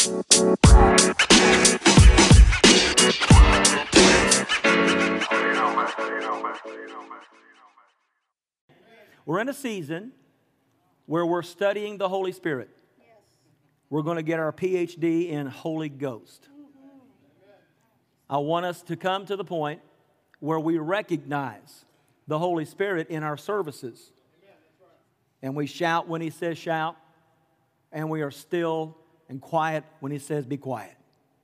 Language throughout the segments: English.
We're in a season where we're studying the Holy Spirit. We're going to get our PhD in Holy Ghost. I want us to come to the point where we recognize the Holy Spirit in our services. And we shout when He says shout. And we are still and quiet when He says be quiet.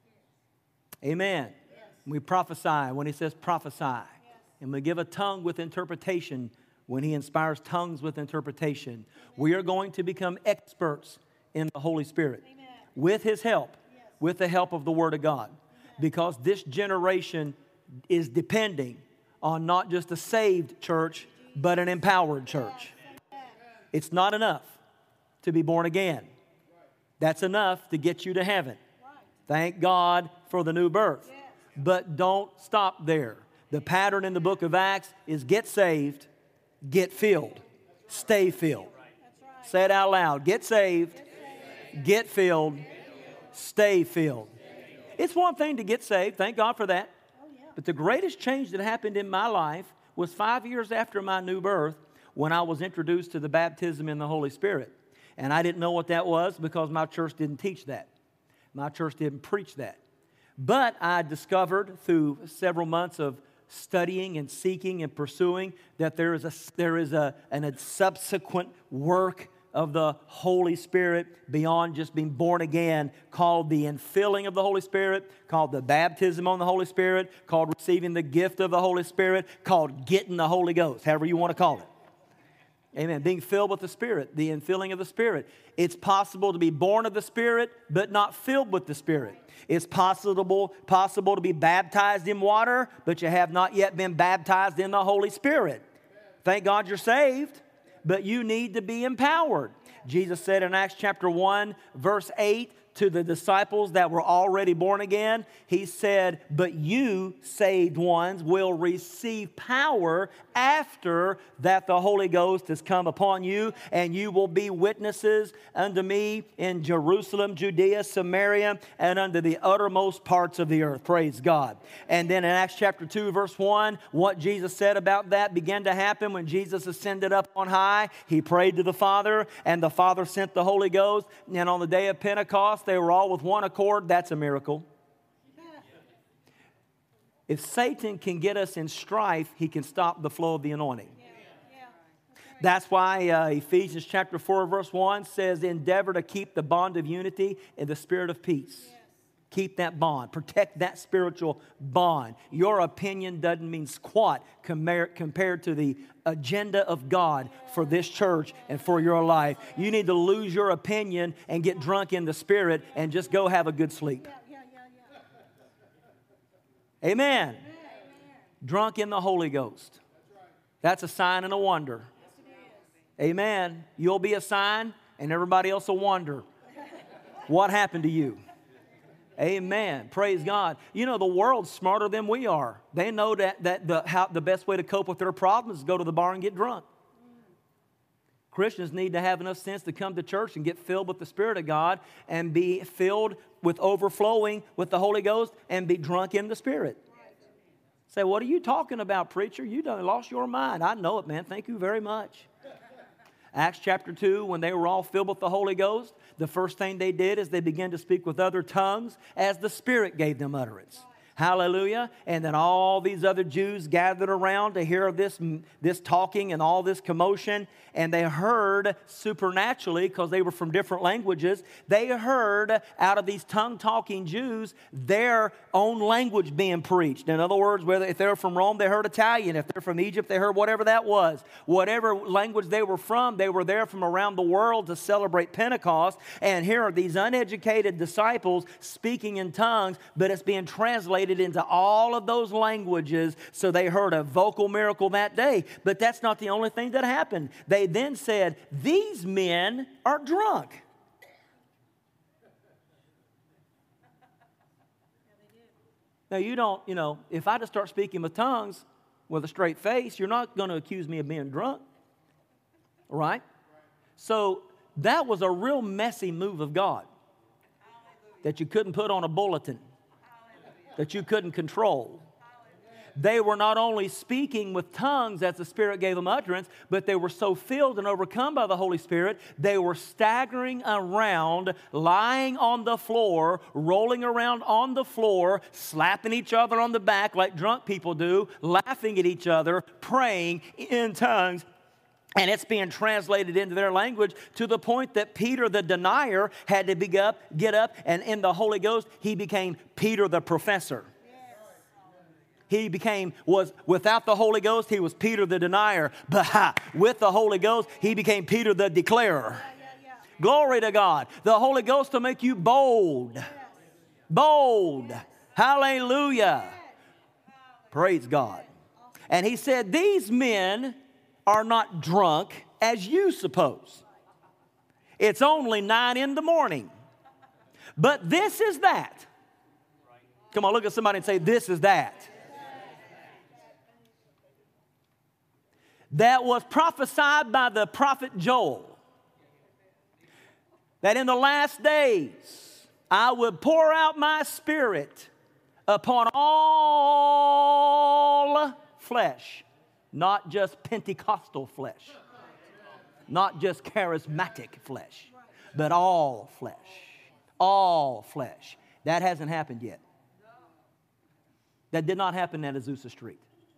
Amen. Yes. We prophesy when He says prophesy. Yes. And we give a tongue with interpretation when He inspires tongues with interpretation. Amen. We are going to become experts in the Holy Spirit. Amen. With His help, yes. With the help of the Word of God. Amen. Because this generation is depending on not just a saved church, but an empowered church. It's not enough to be born again. That's enough to get you to heaven. Thank God for the new birth. But don't stop there. The pattern in the book of Acts is get saved, get filled, stay filled. Say it out loud. Get saved, get filled, stay filled. It's one thing to get saved. Thank God for that. But the greatest change that happened in my life was 5 years after my new birth when I was introduced to the baptism in the Holy Spirit. And I didn't know what that was because my church didn't teach that. My church didn't preach that. But I discovered through several months of studying and seeking and pursuing that there is a subsequent work of the Holy Spirit beyond just being born again, called the infilling of the Holy Spirit, called the baptism on the Holy Spirit, called receiving the gift of the Holy Spirit, called getting the Holy Ghost, however you want to call it. Amen. Being filled with the Spirit, the infilling of the Spirit. It's possible to be born of the Spirit, but not filled with the Spirit. It's possible to be baptized in water, but you have not yet been baptized in the Holy Spirit. Thank God you're saved, but you need to be empowered. Jesus said in Acts chapter 1, verse 8, to the disciples that were already born again, He said, but you, saved ones, will receive power after that the Holy Ghost has come upon you, and you will be witnesses unto me in Jerusalem, Judea, Samaria, and unto the uttermost parts of the earth. Praise God. And then in Acts chapter 2, verse 1, what Jesus said about that began to happen when Jesus ascended up on high. He prayed to the Father, and the Father sent the Holy Ghost. And on the day of Pentecost, they were all with one accord. That's a miracle. If Satan can get us in strife, he can stop the flow of the anointing. That's why Ephesians chapter 4 verse 1 says, endeavor to keep the bond of unity in the spirit of peace. Keep that bond. Protect that spiritual bond. Your opinion doesn't mean squat compared to the agenda of God for this church and for your life. You need to lose your opinion and get drunk in the Spirit and just go have a good sleep. Amen. Drunk in the Holy Ghost. That's a sign and a wonder. Amen. You'll be a sign and everybody else will wonder what happened to you. Amen. Praise God. You know, the world's smarter than we are. They know that the best way to cope with their problems is go to the bar and get drunk. Christians need to have enough sense to come to church and get filled with the Spirit of God and be filled with overflowing with the Holy Ghost and be drunk in the Spirit. Say, what are you talking about, preacher? You done lost your mind. I know it, man. Thank you very much. Acts chapter 2, when they were all filled with the Holy Ghost, the first thing they did is they began to speak with other tongues as the Spirit gave them utterance. Hallelujah. And then all these other Jews gathered around to hear this talking and all this commotion. And they heard supernaturally, because they were from different languages, they heard out of these tongue-talking Jews their own language being preached. In other words, if they were from Rome, they heard Italian. If they're from Egypt, they heard whatever that was. Whatever language they were from, they were there from around the world to celebrate Pentecost. And here are these uneducated disciples speaking in tongues, but it's being translated into all of those languages. So they heard a vocal miracle that day. But that's not the only thing that happened. They then said, these men are drunk. Now, if I just start speaking with tongues with a straight face, you're not going to accuse me of being drunk. Right? So that was a real messy move of God. that you couldn't put on a bulletin, that you couldn't control. They were not only speaking with tongues as the Spirit gave them utterance, but they were so filled and overcome by the Holy Spirit, they were staggering around, lying on the floor, rolling around on the floor, slapping each other on the back like drunk people do, laughing at each other, praying in tongues. And it's being translated into their language to the point that Peter the denier had to get up, and in the Holy Ghost, he became Peter the professor. Was without the Holy Ghost, he was Peter the denier. But with the Holy Ghost, he became Peter the declarer. Glory to God. The Holy Ghost will make you bold. Bold. Hallelujah. Praise God. And he said, these men are not drunk as you suppose. It's only 9 in the morning. But this is that. Come on, look at somebody and say, this is that. That was prophesied by the prophet Joel, that in the last days I would pour out my Spirit upon all flesh, not just Pentecostal flesh, not just charismatic flesh, but all flesh. All flesh. That hasn't happened yet. That did not happen at Azusa Street.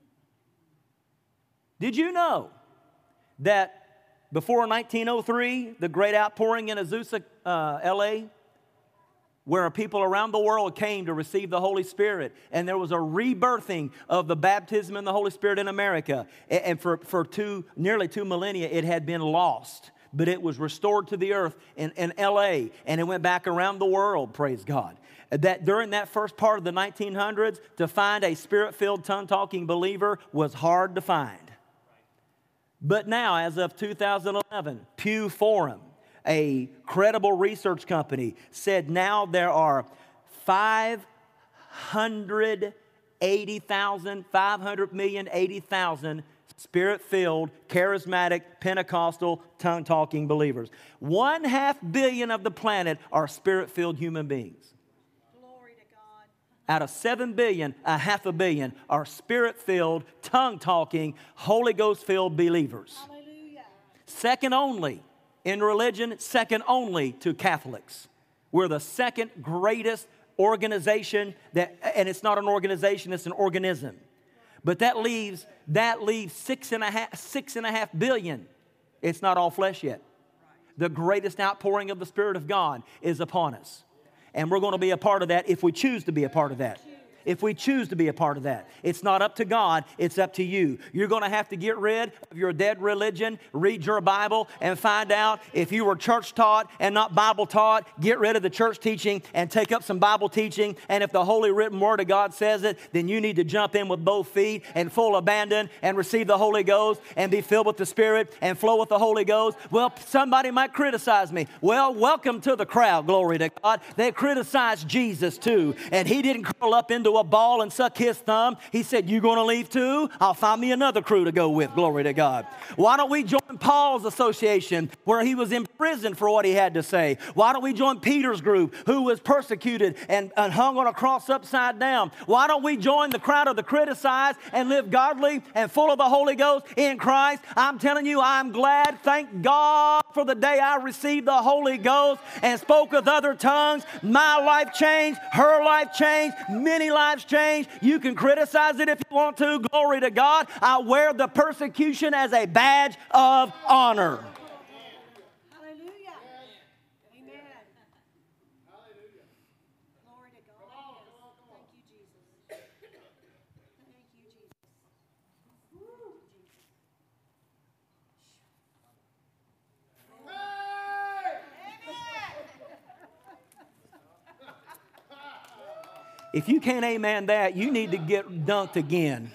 Did you know that before 1903, the great outpouring in Azusa, L.A., where people around the world came to receive the Holy Spirit, and there was a rebirthing of the baptism in the Holy Spirit in America, and for nearly 2 millennia, it had been lost, but it was restored to the earth in L.A., and it went back around the world, praise God. That during that first part of the 1900s, to find a Spirit-filled, tongue-talking believer was hard to find. But now, as of 2011, Pew Forum, a credible research company, said now there are 580,000 Spirit-filled, charismatic, Pentecostal, tongue-talking believers. 1/2 billion of the planet are Spirit-filled human beings. Out of 7 billion, 1/2 billion are Spirit-filled, tongue-talking, Holy Ghost-filled believers. Hallelujah. Second only in religion, second only to Catholics. We're the second greatest organization and it's not an organization, it's an organism. But that leaves 6.5 billion. It's not all flesh yet. The greatest outpouring of the Spirit of God is upon us. And we're going to be a part of that if we choose to be a part of that. If we choose to be a part of that. It's not up to God, it's up to you. You're going to have to get rid of your dead religion, read your Bible, and find out if you were church taught and not Bible taught. Get rid of the church teaching and take up some Bible teaching. And if the Holy Written Word of God says it, then you need to jump in with both feet and full abandon and receive the Holy Ghost and be filled with the Spirit and flow with the Holy Ghost. Well, somebody might criticize me. Well, welcome to the crowd, glory to God. They criticized Jesus too, and he didn't curl up into a ball and suck his thumb. He said, you going to leave too? I'll find me another crew to go with. Glory to God. Why don't we join Paul's association where he was in prison for what he had to say? Why don't we join Peter's group who was persecuted and hung on a cross upside down? Why don't we join the crowd of the criticized and live godly and full of the Holy Ghost in Christ? I'm telling you, I'm glad. Thank God for the day I received the Holy Ghost and spoke with other tongues. My life changed. Her life changed. Many lives changed. You can criticize it if you want to. Glory to God. I wear the persecution as a badge of honor. Hallelujah. Amen. Hallelujah. Glory to God. Thank you, Jesus. Thank you, Jesus. If you can't amen that, you need to get dunked again.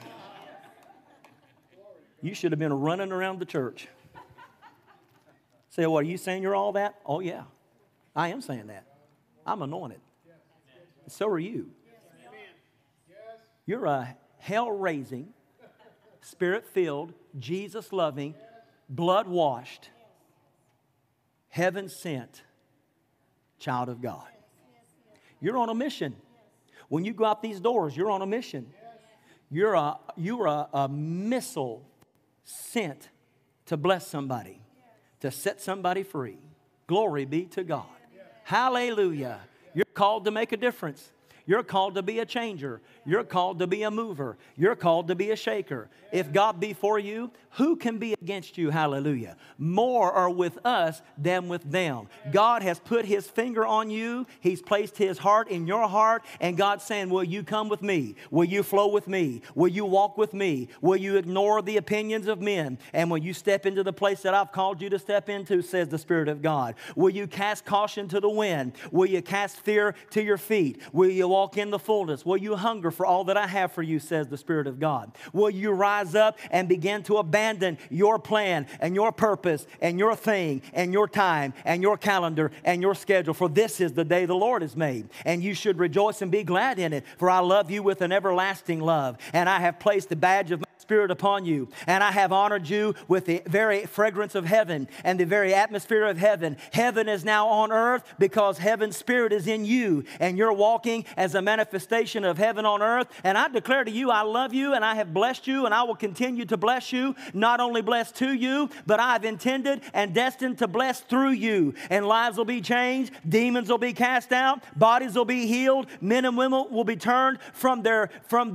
You should have been running around the church. Say, what, are you saying you're all that? Oh, yeah. I am saying that. I'm anointed. So are you. You're a hell-raising, Spirit-filled, Jesus-loving, blood-washed, heaven-sent child of God. You're on a mission. When you go out these doors, you're on a mission. You're a missile sent to bless somebody, to set somebody free. Glory be to God. Hallelujah. You're called to make a difference. You're called to be a changer. You're called to be a mover. You're called to be a shaker. If God be for you, who can be against you? Hallelujah. More are with us than with them. God has put His finger on you. He's placed His heart in your heart. And God's saying, will you come with me? Will you flow with me? Will you walk with me? Will you ignore the opinions of men? And will you step into the place that I've called you to step into, says the Spirit of God? Will you cast caution to the wind? Will you cast fear to your feet? Will you walk in the fullness? Will you hunger for all that I have for you, says the Spirit of God? Will you rise up and begin to abandon your plan and your purpose and your thing and your time and your calendar and your schedule? For this is the day the Lord has made, and you should rejoice and be glad in it. For I love you with an everlasting love, and I have placed the badge of my Spirit upon you, and I have honored you with the very fragrance of heaven and the very atmosphere of heaven. Heaven is now on earth because heaven's Spirit is in you, and you're walking as a manifestation of heaven on earth. And I declare to you, I love you, and I have blessed you, and I will continue to bless you. Not only bless to you, but I've intended and destined to bless through you. And lives will be changed, demons will be cast out, bodies will be healed, men and women will be turned from their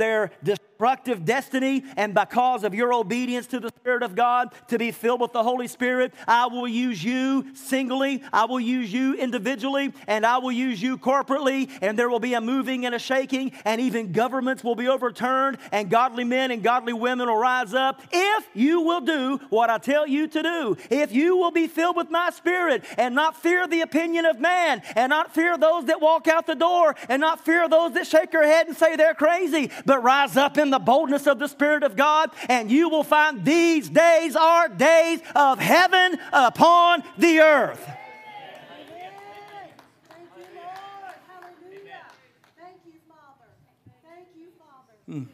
destructive destiny, and because of your obedience to the Spirit of God, to be filled with the Holy Spirit, I will use you singly, I will use you individually, and I will use you corporately, and there will be a moving and a shaking, and even governments will be overturned, and godly men and godly women will rise up if you will do what I tell you to do. If you will be filled with my Spirit and not fear the opinion of man, and not fear those that walk out the door, and not fear those that shake their head and say they're crazy, but rise up in the boldness of the Spirit of God, and you will find these days are days of heaven upon the earth. Thank you, Lord. Hallelujah. Thank you, Father. Thank you, Father. Thank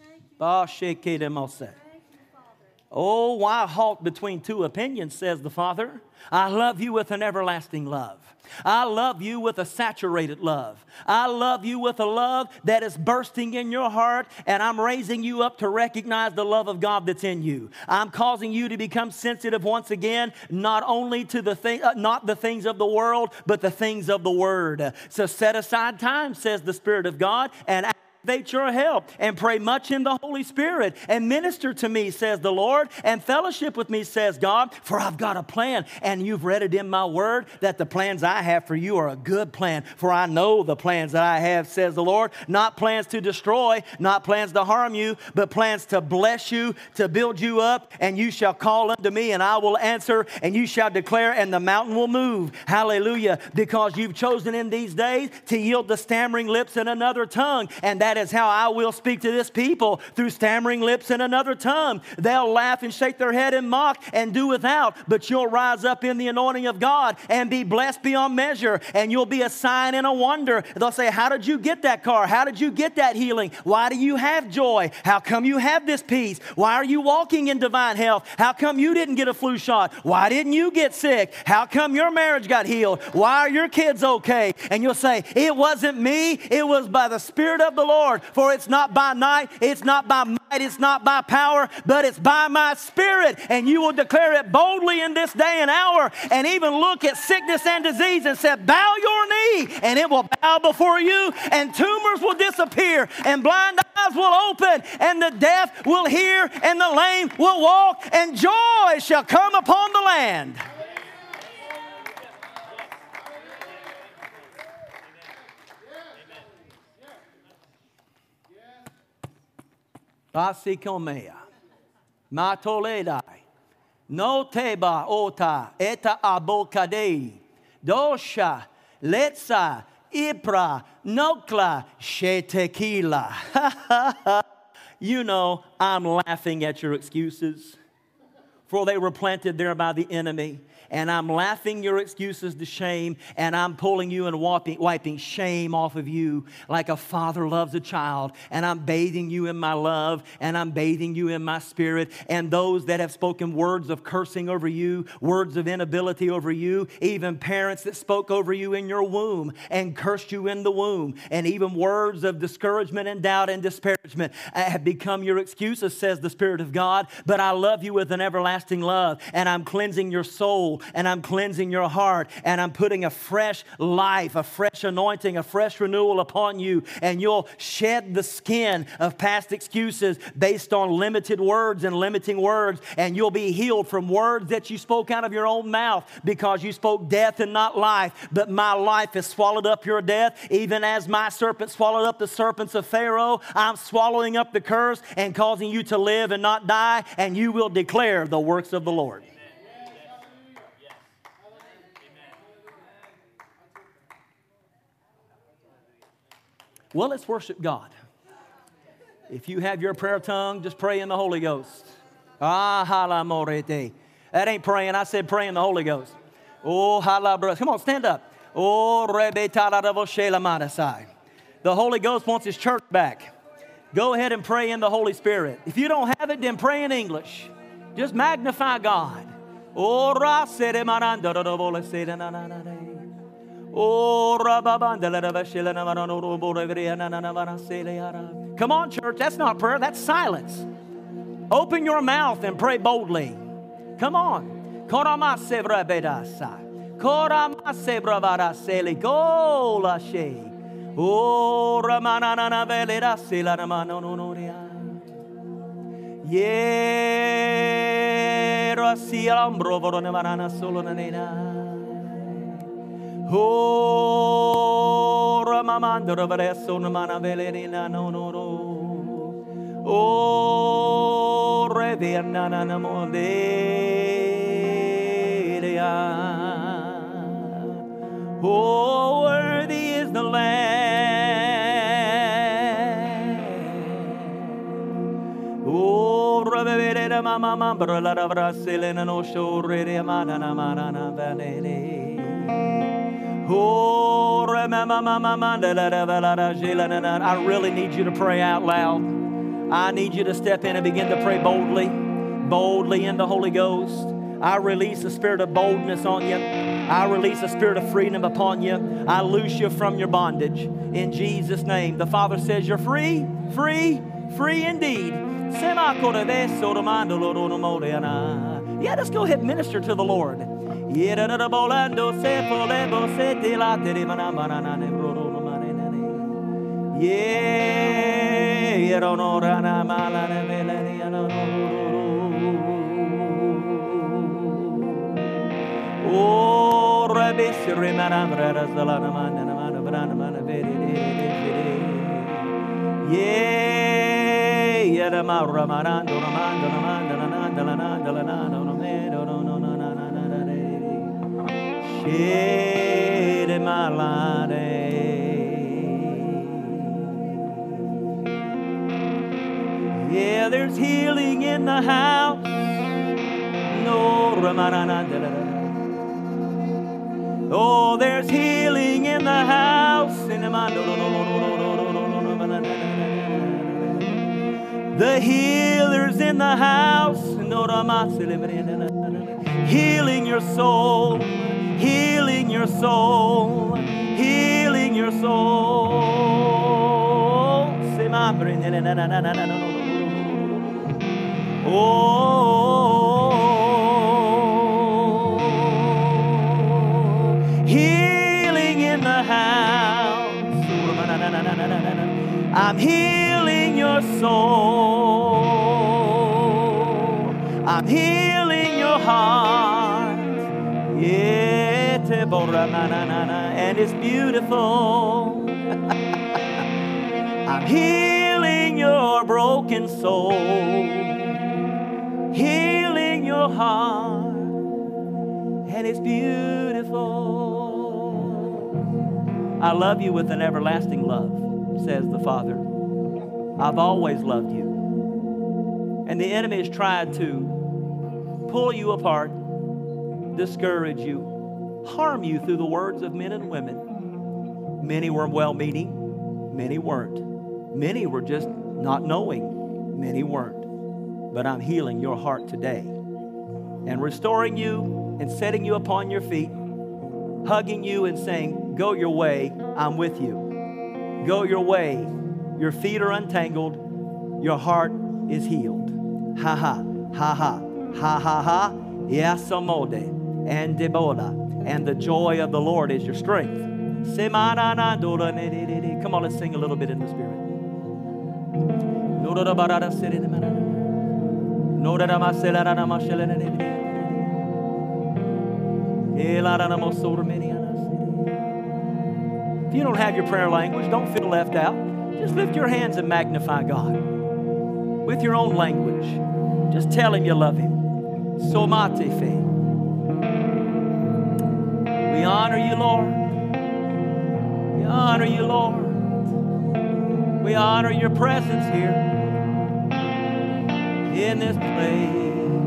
you. Thank you, Father. Oh, why halt between two opinions, says the Father? I love you with an everlasting love. I love you with a saturated love. I love you with a love that is bursting in your heart, and I'm raising you up to recognize the love of God that's in you. I'm causing you to become sensitive once again, not only to not the things of the world, but the things of the Word. So set aside time, says the Spirit of God, and activate your help, and pray much in the Holy Spirit, and minister to me, says the Lord, and fellowship with me, says God, for I've got a plan, and you've read it in my word, that the plans I have for you are a good plan, for I know the plans that I have, says the Lord, not plans to destroy, not plans to harm you, but plans to bless you, to build you up, and you shall call unto me, and I will answer, and you shall declare, and the mountain will move. Hallelujah, because you've chosen in these days to yield the stammering lips and another tongue, and that is how I will speak to this people, through stammering lips and another tongue. They'll laugh and shake their head and mock and do without, but you'll rise up in the anointing of God and be blessed beyond measure, and you'll be a sign and a wonder. They'll say, how did you get that car? How did you get that healing? Why do you have joy? How come you have this peace? Why are you walking in divine health? How come you didn't get a flu shot? Why didn't you get sick? How come your marriage got healed? Why are your kids okay? And you'll say, it wasn't me, it was by the Spirit of the Lord. For it's not by night, it's not by might, it's not by power, but it's by my Spirit. And you will declare it boldly in this day and hour, and even look at sickness and disease and say, bow your knee, and it will bow before you, and tumors will disappear, and blind eyes will open, and the deaf will hear, and the lame will walk, and joy shall come upon the land. Basikomea, Matoledai, No Teba Ota, Eta Abokadei, Dosha, Letsa, Ipra, Nokla, Shetekila. You know, I'm laughing at your excuses. for they were planted there by the enemy. And I'm laughing your excuses to shame, and I'm pulling you and wiping shame off of you like a father loves a child. And I'm bathing you in my love, and I'm bathing you in my spirit. And those that have spoken words of cursing over you, words of inability over you, even parents that spoke over you in your womb and cursed you in the womb, and even words of discouragement and doubt and disparagement have become your excuses, says the Spirit of God. But I love you with an everlasting love, and I'm cleansing your soul, and I'm cleansing your heart, and I'm putting a fresh life, a fresh anointing, a fresh renewal upon you, and you'll shed the skin of past excuses based on limited words and limiting words, and you'll be healed from words that you spoke out of your own mouth because you spoke death and not life. But my life has swallowed up your death, even as my serpent swallowed up the serpents of Pharaoh. I'm swallowing up the curse and causing you to live and not die, and you will declare the works of the Lord. Well, let's worship God. If you have your prayer tongue, just pray in the Holy Ghost. That ain't praying. I said pray in the Holy Ghost. Oh, come on, stand up. Oh, the Holy Ghost wants His church back. Go ahead and pray in the Holy Spirit. If you don't have it, then pray in English. Just magnify God. Oh, come on, church. That's not prayer. That's silence. Open your mouth and pray boldly. Come on. Oh, Ramamandra Vareso Namana Velerina no no no. Oh, Reverna Namodelia. Oh, worthy is the Lamb. Oh, Ravera Mama Mambra La Brasilena no show Redia Mana Mana Vanele. I really need you to pray out loud. I need you to step in and begin to pray boldly, boldly in the Holy Ghost. I release a spirit of boldness on you. I release a spirit of freedom upon you. I loose you from your bondage in Jesus' name. The Father says you're free, free, free indeed. Yeah, let's go ahead and minister to the Lord. Yeah, there's healing in the house. Oh, there's healing in the house. The healer's in the house. Healing your soul. Healing your soul. Healing your soul. Oh, healing in the house. I'm healing your soul. I'm healing your heart. And it's beautiful. I'm healing your broken soul. Healing your heart, and it's beautiful. I love you with an everlasting love, says the Father. I've always loved you. And the enemy has tried to pull you apart, discourage you, harm you through the words of men and women. Many were well-meaning, many weren't. Many were just not knowing, many weren't. But I'm healing your heart today and restoring you and setting you upon your feet, hugging you and saying, go your way, I'm with you. Go your way. Your feet are untangled. Your heart is healed. Ha ha, ha ha, ha ha ha. Yasamode and Debola. And the joy of the Lord is your strength. Come on, let's sing a little bit in the Spirit. If you don't have your prayer language, don't feel left out. Just lift your hands and magnify God with your own language. Just tell Him you love Him. Somatefe. We honor you, Lord. We honor you, Lord. We honor your presence here in this place.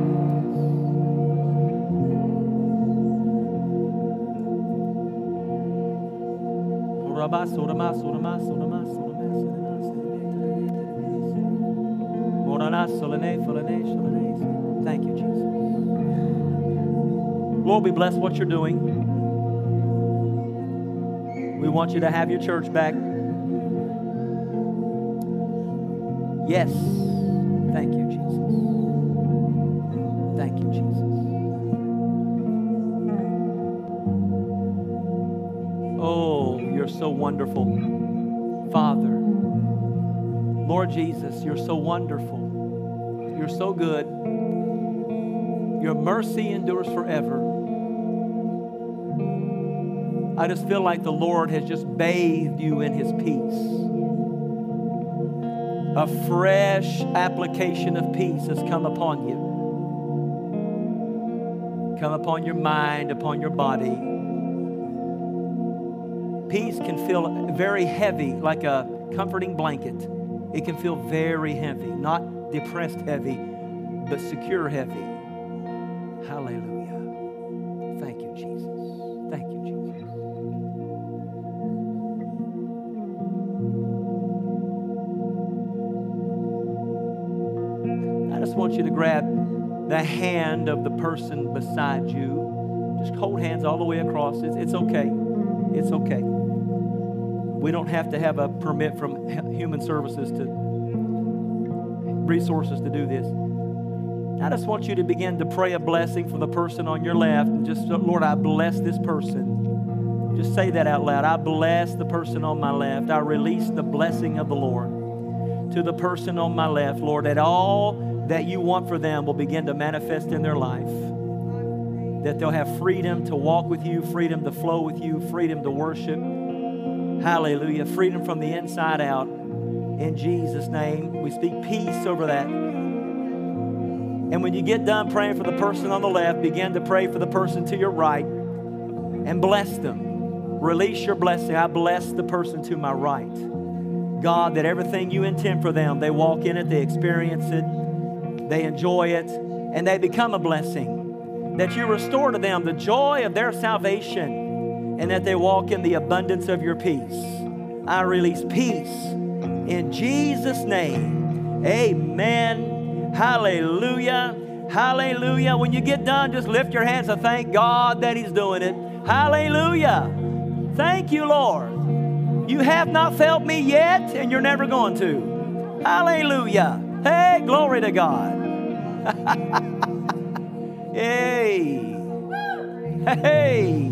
Thank you, Jesus. Lord, we bless what you're doing. We want you to have your church back. Yes. Thank you, Jesus. Thank you, Jesus. Oh, you're so wonderful, Father. Lord Jesus, you're so wonderful. You're so good. Your mercy endures forever. I just feel like the Lord has just bathed you in His peace. A fresh application of peace has come upon you. Come upon your mind, upon your body. Peace can feel very heavy, like a comforting blanket. It can feel very heavy, not depressed heavy, but secure heavy. Hallelujah. Thank you, Jesus. Thank you, Jesus. I just want you to grab the hand of the person beside you. Just hold hands all the way across. It's okay. It's okay. We don't have to have a permit from human services to resources to do this. I just want you to begin to pray a blessing for the person on your left. And just, Lord, I bless this person. Just say that out loud. I bless the person on my left. I release the blessing of the Lord to the person on my left, Lord, that all that you want for them will begin to manifest in their life. That they'll have freedom to walk with you, freedom to flow with you, freedom to worship. Hallelujah. Freedom from the inside out. In Jesus' name, we speak peace over that. And when you get done praying for the person on the left, begin to pray for the person to your right and bless them. Release your blessing. I bless the person to my right. God, that everything you intend for them, they walk in it, they experience it, they enjoy it, and they become a blessing. That you restore to them the joy of their salvation, and that they walk in the abundance of your peace. I release peace in Jesus' name. Amen. Hallelujah. Hallelujah. When you get done, just lift your hands and thank God that He's doing it. Hallelujah. Thank you, Lord. You have not felt me yet, and you're never going to. Hallelujah. Hey, glory to God. Hey. Hey.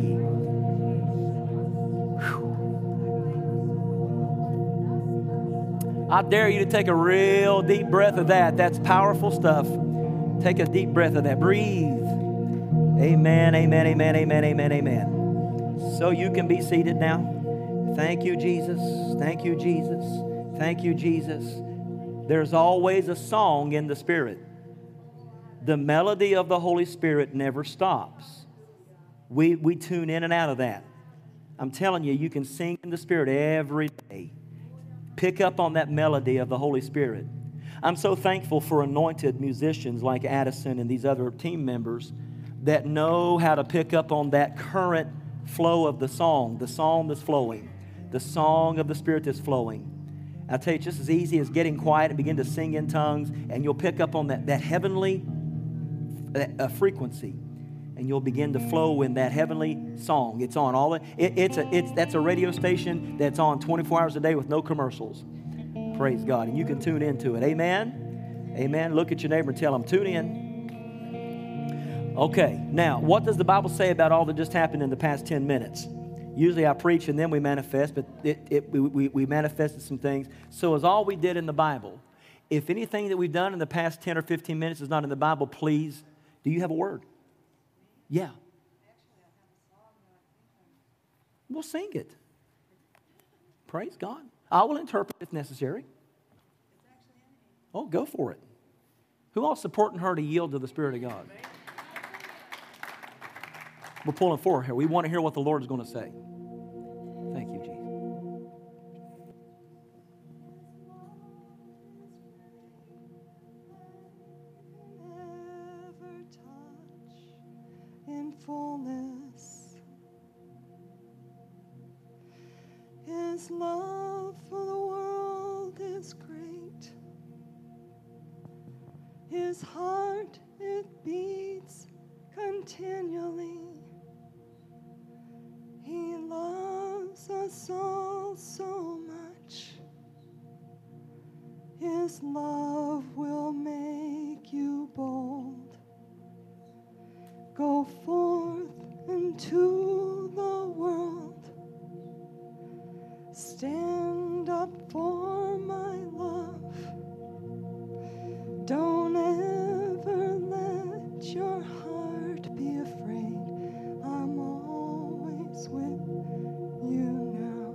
I dare you to take a real deep breath of that. That's powerful stuff. Take a deep breath of that. Breathe. Amen, amen, amen, amen, amen, amen. So you can be seated now. Thank you, Jesus. Thank you, Jesus. Thank you, Jesus. There's always a song in the Spirit. The melody of the Holy Spirit never stops. We tune in and out of that. I'm telling you, you can sing in the Spirit every day. Pick up on that melody of the Holy Spirit. I'm so thankful for anointed musicians like Addison and these other team members that know how to pick up on that current flow of the song that's flowing, the song of the Spirit that's flowing. I tell you, just as easy as getting quiet and begin to sing in tongues, and you'll pick up on that heavenly frequency, and you'll begin to flow in that heavenly song. It's on all that's a radio station that's on 24 hours a day with no commercials. Praise God, and you can tune into it. Amen. Amen. Look at your neighbor and tell them, tune in. Okay, now, what does the Bible say about all that just happened in the past 10 minutes? Usually I preach and then we manifest, but we manifested some things. So is all we did in the Bible. If anything that we've done in the past 10 or 15 minutes is not in the Bible, please, do you have a word? Yeah. We'll sing it. Praise God. I will interpret if necessary. Oh, go for it. Who all supporting her to yield to the Spirit of God? We're pulling forward here. We want to hear what the Lord is going to say. Thank you, Jesus. Never touch in fullness His love for the world is great. His heart, it beats continually. He loves us all so much. His love will make you bold. Go forth into the world. Stand up for my love. Don't ever let your heart be afraid. I'm always with you now.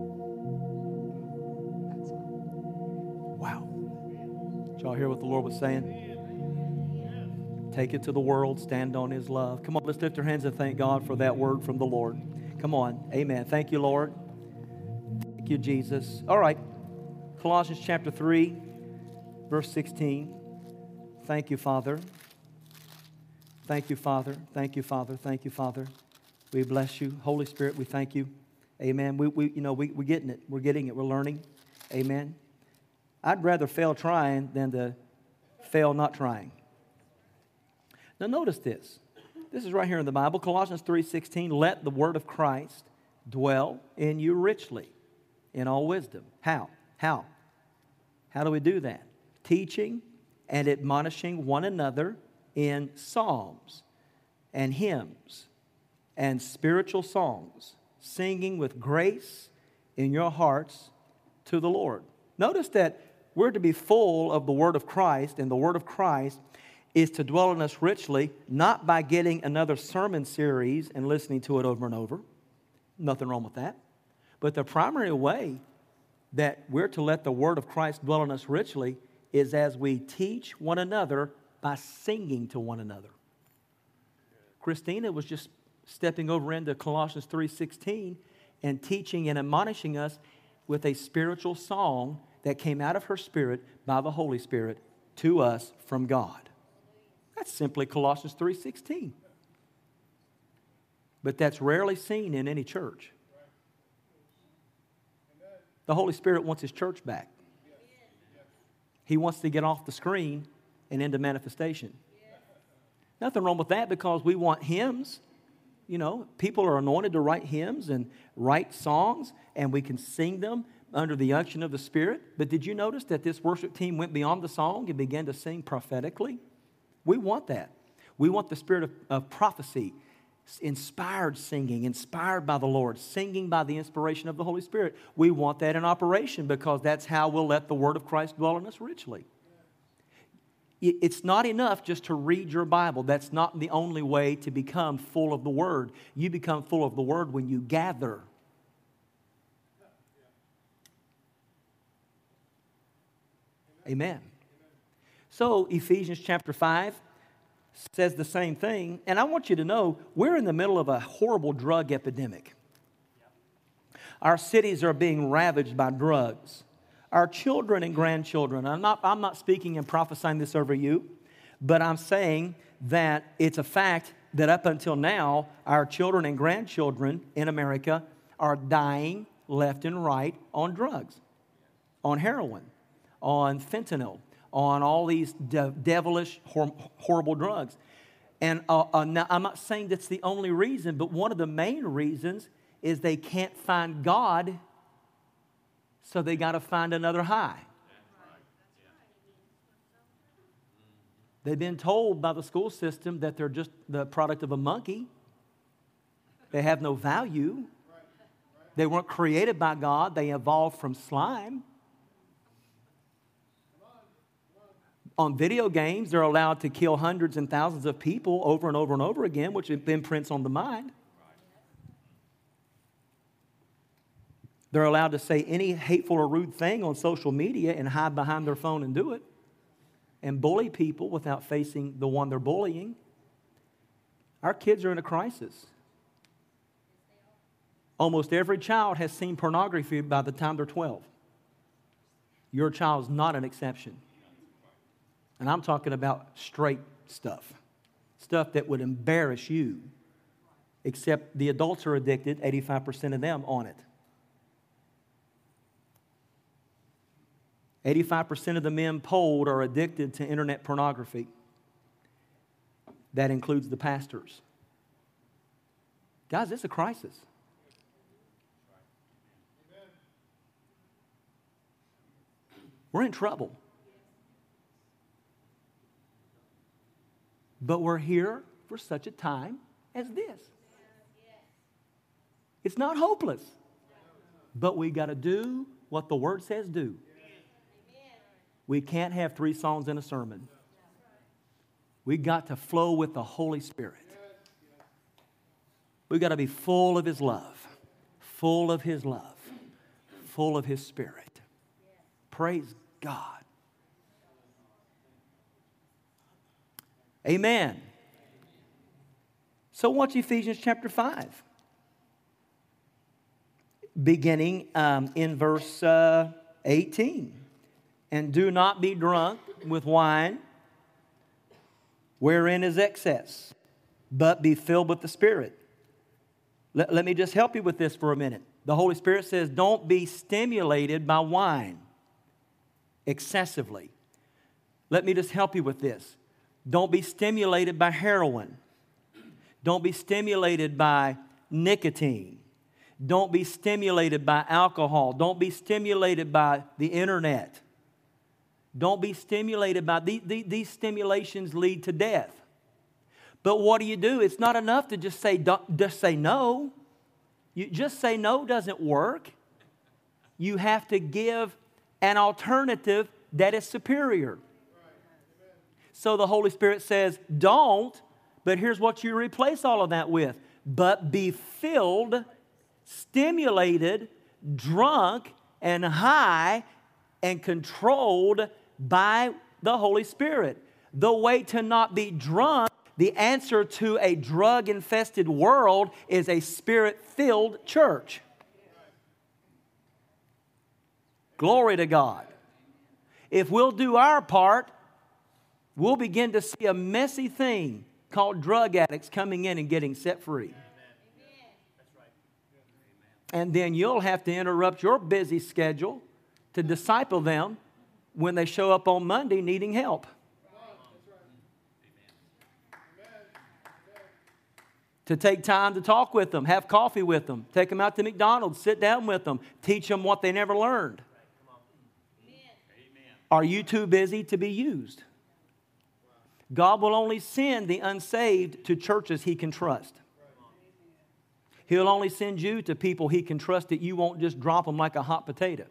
That's all. Wow. Did y'all hear what the Lord was saying? Take it to the world, stand on His love. Come on, let's lift our hands and thank God for that word from the Lord. Come on. Amen. Thank you, Lord. Thank you, Jesus. All right. Colossians chapter 3, verse 16. Thank you, Father. Thank you, Father. Thank you, Father. Thank you, Father. We bless you. Holy Spirit, we thank you. Amen. We're getting it. We're getting it. We're learning. Amen. I'd rather fail trying than to fail not trying. Now notice this. This is right here in the Bible. Colossians 3:16. Let the word of Christ dwell in you richly in all wisdom. How? How do we do that? Teaching and admonishing one another in psalms and hymns and spiritual songs, singing with grace in your hearts to the Lord. Notice that we're to be full of the Word of Christ, and the Word of Christ is to dwell in us richly, not by getting another sermon series and listening to it over and over. Nothing wrong with that. But the primary way that we're to let the Word of Christ dwell in us richly is as we teach one another by singing to one another. Christina was just stepping over into Colossians 3:16 and teaching and admonishing us with a spiritual song that came out of her spirit by the Holy Spirit to us from God. That's simply Colossians 3:16. But that's rarely seen in any church. The Holy Spirit wants His church back. He wants to get off the screen and into manifestation. Nothing wrong with that, because we want hymns. You know, people are anointed to write hymns and write songs, and we can sing them under the unction of the Spirit. But did you notice that this worship team went beyond the song and began to sing prophetically? We want that. We want the spirit of prophecy, inspired singing, inspired by the Lord, singing by the inspiration of the Holy Spirit. We want that in operation, because that's how we'll let the Word of Christ dwell in us richly. It's not enough just to read your Bible. That's not the only way to become full of the Word. You become full of the Word when you gather. Amen. So Ephesians chapter 5 says the same thing. And I want you to know, we're in the middle of a horrible drug epidemic. Our cities are being ravaged by drugs. Our children and grandchildren, I'm not speaking and prophesying this over you, but I'm saying that it's a fact that up until now, our children and grandchildren in America are dying left and right on drugs, on heroin, on fentanyl, on all these devilish, horrible drugs. And now, I'm not saying that's the only reason, but one of the main reasons is they can't find God, so they got to find another high. They've been told by the school system that they're just the product of a monkey. They have no value. They weren't created by God. They evolved from slime. On video games, they're allowed to kill hundreds and thousands of people over and over and over again, which imprints on the mind. They're allowed to say any hateful or rude thing on social media and hide behind their phone and do it, and bully people without facing the one they're bullying. Our kids are in a crisis. Almost every child has seen pornography by the time they're 12. Your child is not an exception. And I'm talking about straight stuff. Stuff that would embarrass you. Except the adults are addicted, 85% of them on it. 85% of the men polled are addicted to internet pornography. That includes the pastors. Guys, it's a crisis. We're in trouble. But we're here for such a time as this. It's not hopeless. But we got to do what the Word says do. We can't have 3 songs in a sermon. We got to flow with the Holy Spirit. We got to be full of His love, full of His love, full of His Spirit. Praise God. Amen. So watch Ephesians chapter 5. Beginning in verse 18. And do not be drunk with wine, wherein is excess, but be filled with the Spirit. Let me just help you with this for a minute. The Holy Spirit says, don't be stimulated by wine excessively. Let me just help you with this. Don't be stimulated by heroin. Don't be stimulated by nicotine. Don't be stimulated by alcohol. Don't be stimulated by the internet. Don't be stimulated by these stimulations lead to death. But what do? It's not enough to just say no. Just say no doesn't work. You have to give an alternative that is superior. So the Holy Spirit says, don't, but here's what you replace all of that with. But be filled, stimulated, drunk, and high, and controlled by the Holy Spirit. The way to not be drunk, the answer to a drug-infested world is a Spirit-filled church. Glory to God. If we'll do our part, we'll begin to see a messy thing called drug addicts coming in and getting set free. And then you'll have to interrupt your busy schedule to disciple them when they show up on Monday needing help. To take time to talk with them, have coffee with them, take them out to McDonald's, sit down with them, teach them what they never learned. Are you too busy to be used? God will only send the unsaved to churches He can trust. He'll only send you to people He can trust that you won't just drop them like a hot potato.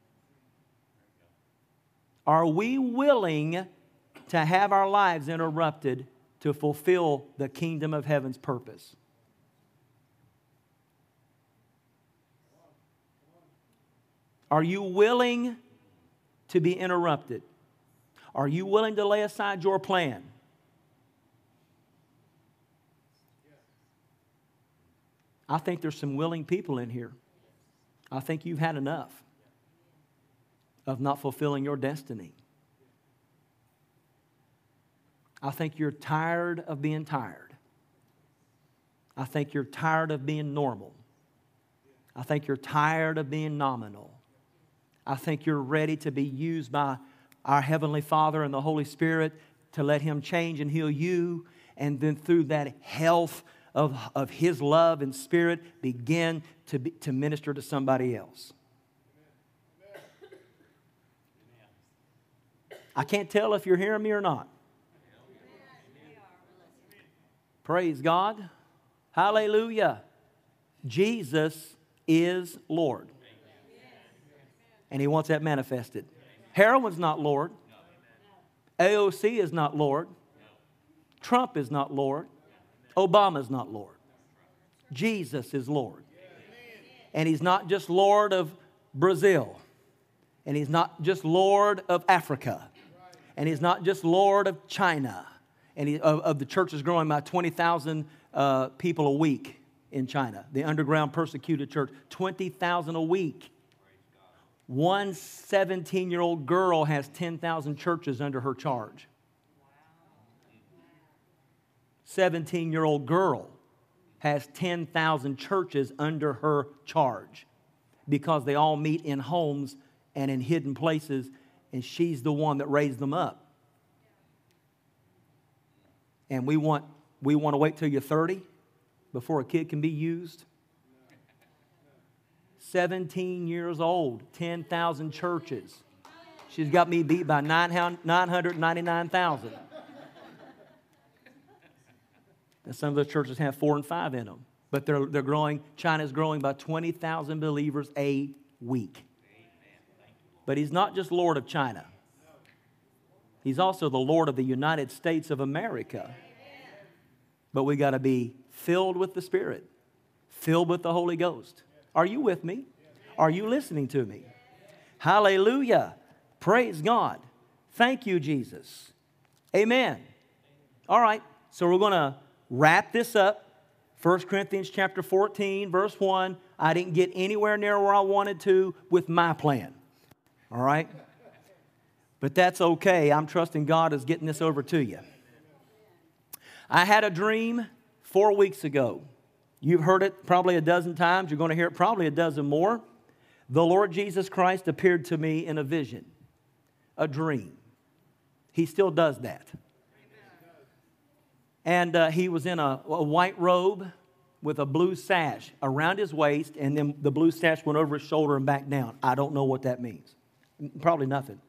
Are we willing to have our lives interrupted to fulfill the kingdom of heaven's purpose? Are you willing to be interrupted? Are you willing to lay aside your plan? I think there's some willing people in here. I think you've had enough of not fulfilling your destiny. I think you're tired of being tired. I think you're tired of being normal. I think you're tired of being nominal. I think you're ready to be used by our Heavenly Father and the Holy Spirit to let Him change and heal you. And then through that health of His love and Spirit, begin to minister to somebody else. I can't tell if you're hearing me or not. Praise God. Hallelujah. Jesus is Lord. And He wants that manifested. Heroin's not Lord. AOC is not Lord. Trump is not Lord. Obama's not Lord. Jesus is Lord. And He's not just Lord of Brazil. And He's not just Lord of Africa. And He's not just Lord of China. And of the churches growing by 20,000 people a week in China. The underground persecuted church, 20,000 a week. One 17-year-old girl has 10,000 churches under her charge. 17-year-old girl has 10,000 churches under her charge because they all meet in homes and in hidden places, and she's the one that raised them up. And we want to wait till you're 30 before a kid can be used. 17 years old, 10,000 churches. She's got me beat by 999,000. And some of those churches have 4 and 5 in them. But they're growing. China's growing by 20,000 believers a week. But He's not just Lord of China. He's also the Lord of the United States of America. But we got to be filled with the Spirit, filled with the Holy Ghost. Are you with me? Are you listening to me? Hallelujah. Praise God. Thank you, Jesus. Amen. All right, so we're going to wrap this up. 1 Corinthians chapter 14, verse 1. I didn't get anywhere near where I wanted to with my plan. All right? But that's okay. I'm trusting God is getting this over to you. I had a dream 4 weeks ago. You've heard it probably a dozen times. You're going to hear it probably a dozen more. The Lord Jesus Christ appeared to me in a vision, a dream. He still does that. And He was in a white robe with a blue sash around His waist, and then the blue sash went over His shoulder and back down. I don't know what that means. Probably nothing.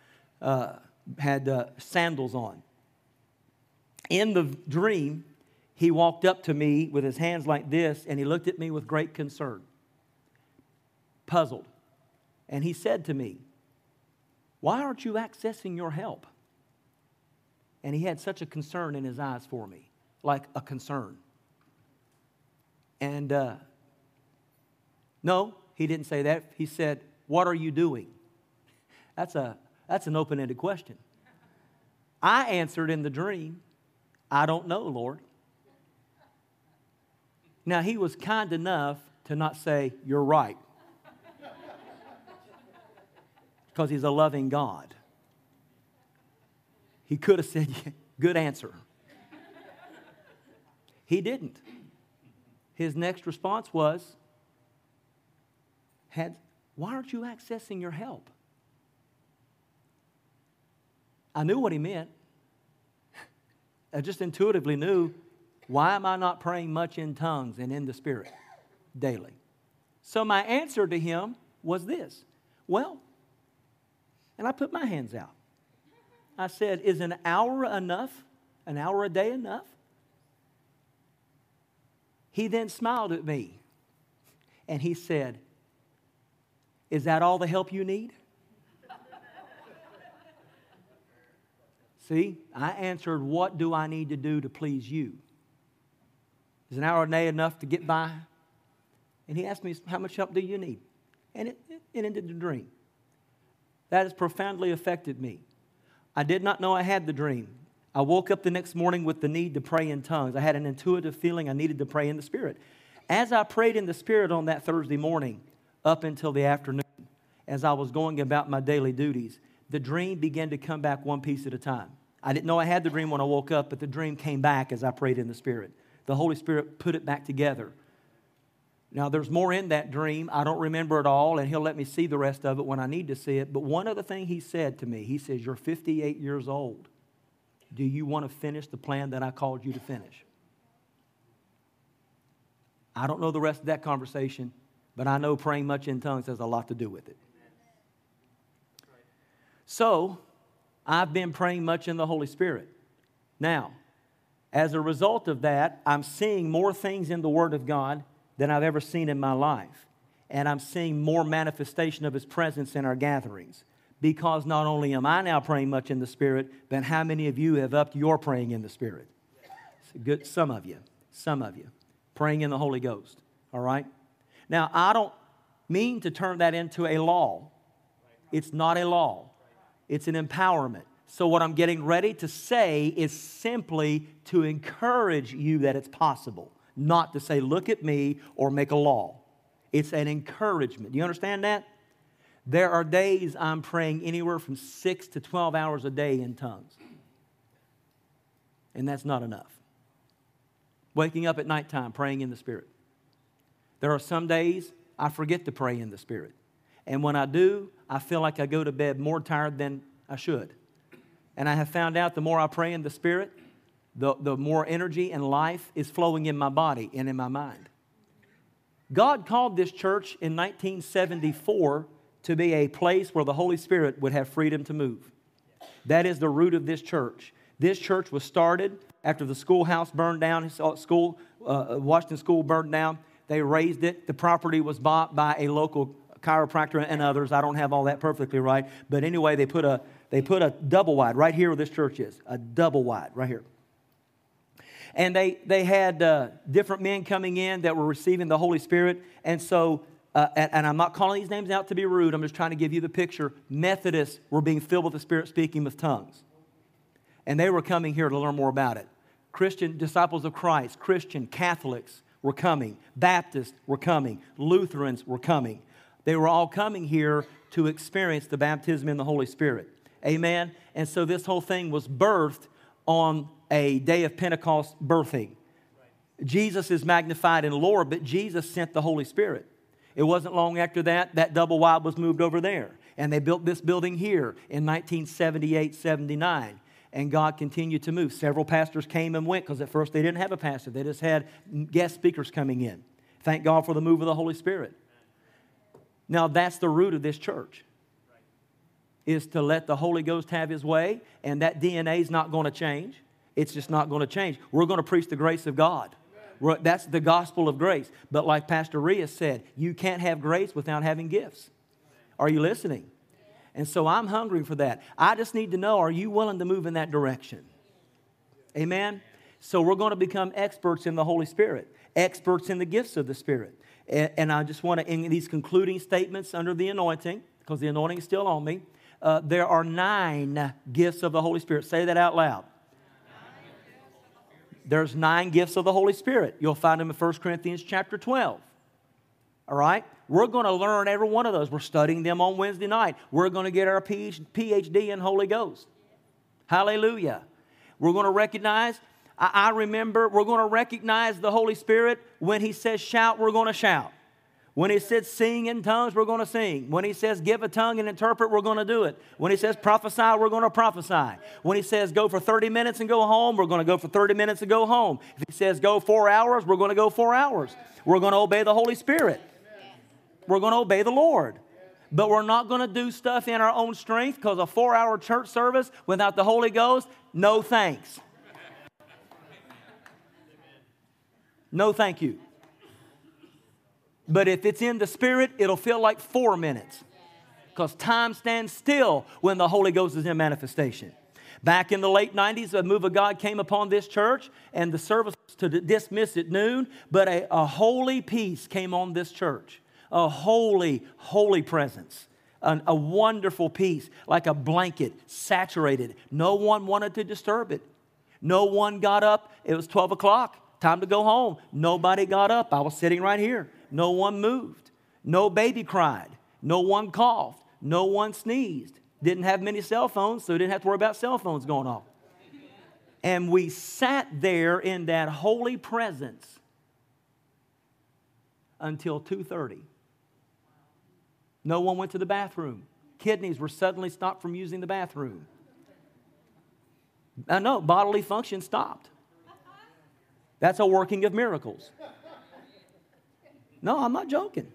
Had sandals on. In the dream, He walked up to me with His hands like this, and He looked at me with great concern, puzzled. And He said to me, "Why aren't you accessing your help?" And He had such a concern in His eyes for me, like a concern. And no, He didn't say that. He said, "What are you doing?" That's an open-ended question. I answered in the dream, "I don't know, Lord." Now, He was kind enough to not say, "You're right," because He's a loving God. He could have said, "Good answer." He didn't. His next response was, "Why aren't you accessing your help?" I knew what he meant. I just intuitively knew, why am I not praying much in tongues and in the Spirit daily? So my answer to him was this. Well, and I put my hands out. I said, is an hour enough? An hour a day enough? He then smiled at me and he said, is that all the help you need? See, I answered, what do I need to do to please you? Is an hour a day enough to get by? And he asked me, how much help do you need? And it ended the dream. That has profoundly affected me. I did not know I had the dream. I woke up the next morning with the need to pray in tongues. I had an intuitive feeling I needed to pray in the Spirit. As I prayed in the Spirit on that Thursday morning up until the afternoon, as I was going about my daily duties, the dream began to come back one piece at a time. I didn't know I had the dream when I woke up, but the dream came back as I prayed in the Spirit. The Holy Spirit put it back together. Now, there's more in that dream. I don't remember it all, and He'll let me see the rest of it when I need to see it. But one other thing He said to me, He says, you're 58 years old. Do you want to finish the plan that I called you to finish? I don't know the rest of that conversation, but I know praying much in tongues has a lot to do with it. So, I've been praying much in the Holy Spirit. Now, as a result of that, I'm seeing more things in the Word of God than I've ever seen in my life. And I'm seeing more manifestation of His presence in our gatherings. Because not only am I now praying much in the Spirit, but how many of you have upped your praying in the Spirit? Good, some of you, praying in the Holy Ghost, all right? Now, I don't mean to turn that into a law. It's not a law. It's an empowerment. So what I'm getting ready to say is simply to encourage you that it's possible, not to say, look at me or make a law. It's an encouragement. Do you understand that? There are days I'm praying anywhere from 6 to 12 hours a day in tongues. And that's not enough. Waking up at nighttime, praying in the Spirit. There are some days I forget to pray in the Spirit. And when I do, I feel like I go to bed more tired than I should. And I have found out the more I pray in the Spirit, the more energy and life is flowing in my body and in my mind. God called this church in 1974 to be a place where the Holy Spirit would have freedom to move. That is the root of this church. This church was started after the schoolhouse burned down, Washington School burned down. They raised it. The property was bought by a local chiropractor and others. I don't have all that perfectly right. But anyway, they put a double wide right here where this church is. A double wide right here. And they had different men coming in that were receiving the Holy Spirit. And so, and I'm not calling these names out to be rude. I'm just trying to give you the picture. Methodists were being filled with the Spirit, speaking with tongues. And they were coming here to learn more about it. Christian disciples of Christ, Christian Catholics were coming. Baptists were coming. Lutherans were coming. They were all coming here to experience the baptism in the Holy Spirit. Amen? And so this whole thing was birthed on a day of Pentecost birthing. Jesus is magnified in Lord, but Jesus sent the Holy Spirit. It wasn't long after that double wide was moved over there. And they built this building here in 1978-79. And God continued to move. Several pastors came and went because at first they didn't have a pastor. They just had guest speakers coming in. Thank God for the move of the Holy Spirit. Now that's the root of this church. Is to let the Holy Ghost have His way. And that DNA is not going to change. It's just not going to change. We're going to preach the grace of God. That's the gospel of grace. But like Pastor Rhea said, you can't have grace without having gifts. Are you listening? And so I'm hungry for that. I just need to know, are you willing to move in that direction? Amen? So we're going to become experts in the Holy Spirit, experts in the gifts of the Spirit. And I just want to, in these concluding statements under the anointing, because the anointing is still on me, there are 9 gifts of the Holy Spirit. Say that out loud. There's 9 gifts of the Holy Spirit. You'll find them in 1 Corinthians chapter 12. All right? We're going to learn every one of those. We're studying them on Wednesday night. We're going to get our PhD in Holy Ghost. Hallelujah. We're going to recognize, I remember, we're going to recognize the Holy Spirit. When He says shout, we're going to shout. When He says sing in tongues, we're going to sing. When He says give a tongue and interpret, we're going to do it. When He says prophesy, we're going to prophesy. When He says go for 30 minutes and go home, we're going to go for 30 minutes and go home. If He says go 4 hours, we're going to go 4 hours. We're going to obey the Holy Spirit. We're going to obey the Lord. But we're not going to do stuff in our own strength, because a 4-hour church service without the Holy Ghost, no thanks. No thank you. But if it's in the Spirit, it'll feel like 4 minutes, because time stands still when the Holy Ghost is in manifestation. Back in the late 90s, a move of God came upon this church, and the service was to dismiss at noon, but a holy peace came on this church. A holy, holy presence. A wonderful peace, like a blanket, saturated. No one wanted to disturb it. No one got up. It was 12 o'clock, time to go home. Nobody got up. I was sitting right here. No one moved. No baby cried. No one coughed. No one sneezed. Didn't have many cell phones, so didn't have to worry about cell phones going off. And we sat there in that holy presence until 2:30. No one went to the bathroom. Kidneys were suddenly stopped from using the bathroom. I know, bodily function stopped. That's a working of miracles. No, I'm not joking.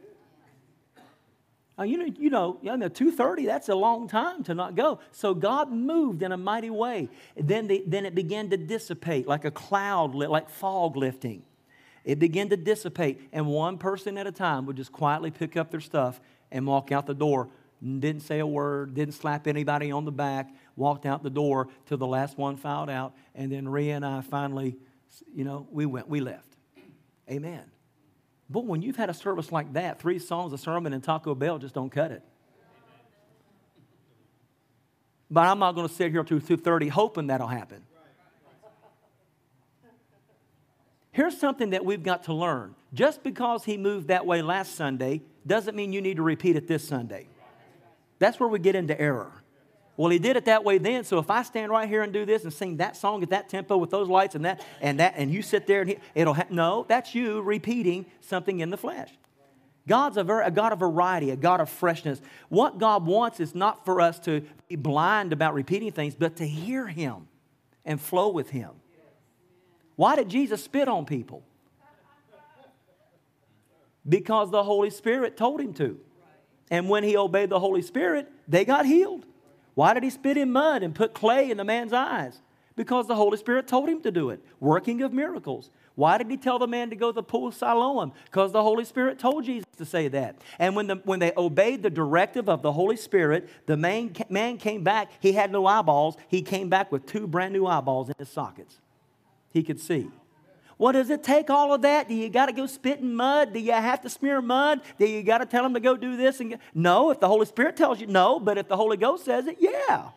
You know, 2:30, that's a long time to not go. So God moved in a mighty way. Then it began to dissipate like a cloud, like fog lifting. It began to dissipate, and one person at a time would just quietly pick up their stuff and walk out the door. Didn't say a word, didn't slap anybody on the back, walked out the door till the last one filed out, and then Rhea and I finally, we left. Amen. But when you've had a service like that, 3 songs, a sermon, and Taco Bell just don't cut it. But I'm not going to sit here till 2:30 hoping that'll happen. Here's something that we've got to learn. Just because he moved that way last Sunday doesn't mean you need to repeat it this Sunday. That's where we get into error. Well, he did it that way then, so if I stand right here and do this and sing that song at that tempo with those lights and you sit there and no, that's you repeating something in the flesh. God's a God of variety, a God of freshness. What God wants is not for us to be blind about repeating things, but to hear him and flow with him. Why did Jesus spit on people? Because the Holy Spirit told him to. And when he obeyed the Holy Spirit, they got healed. Why did he spit in mud and put clay in the man's eyes? Because the Holy Spirit told him to do it. Working of miracles. Why did he tell the man to go to the pool of Siloam? Because the Holy Spirit told Jesus to say that. And when they obeyed the directive of the Holy Spirit, the man came back. He had no eyeballs. He came back with 2 brand new eyeballs in his sockets. He could see. Well, does it take all of that? Do you got to go spit in mud? Do you have to smear mud? Do you got to tell him to go do this? No, if the Holy Spirit tells you, no. But if the Holy Ghost says it, yeah.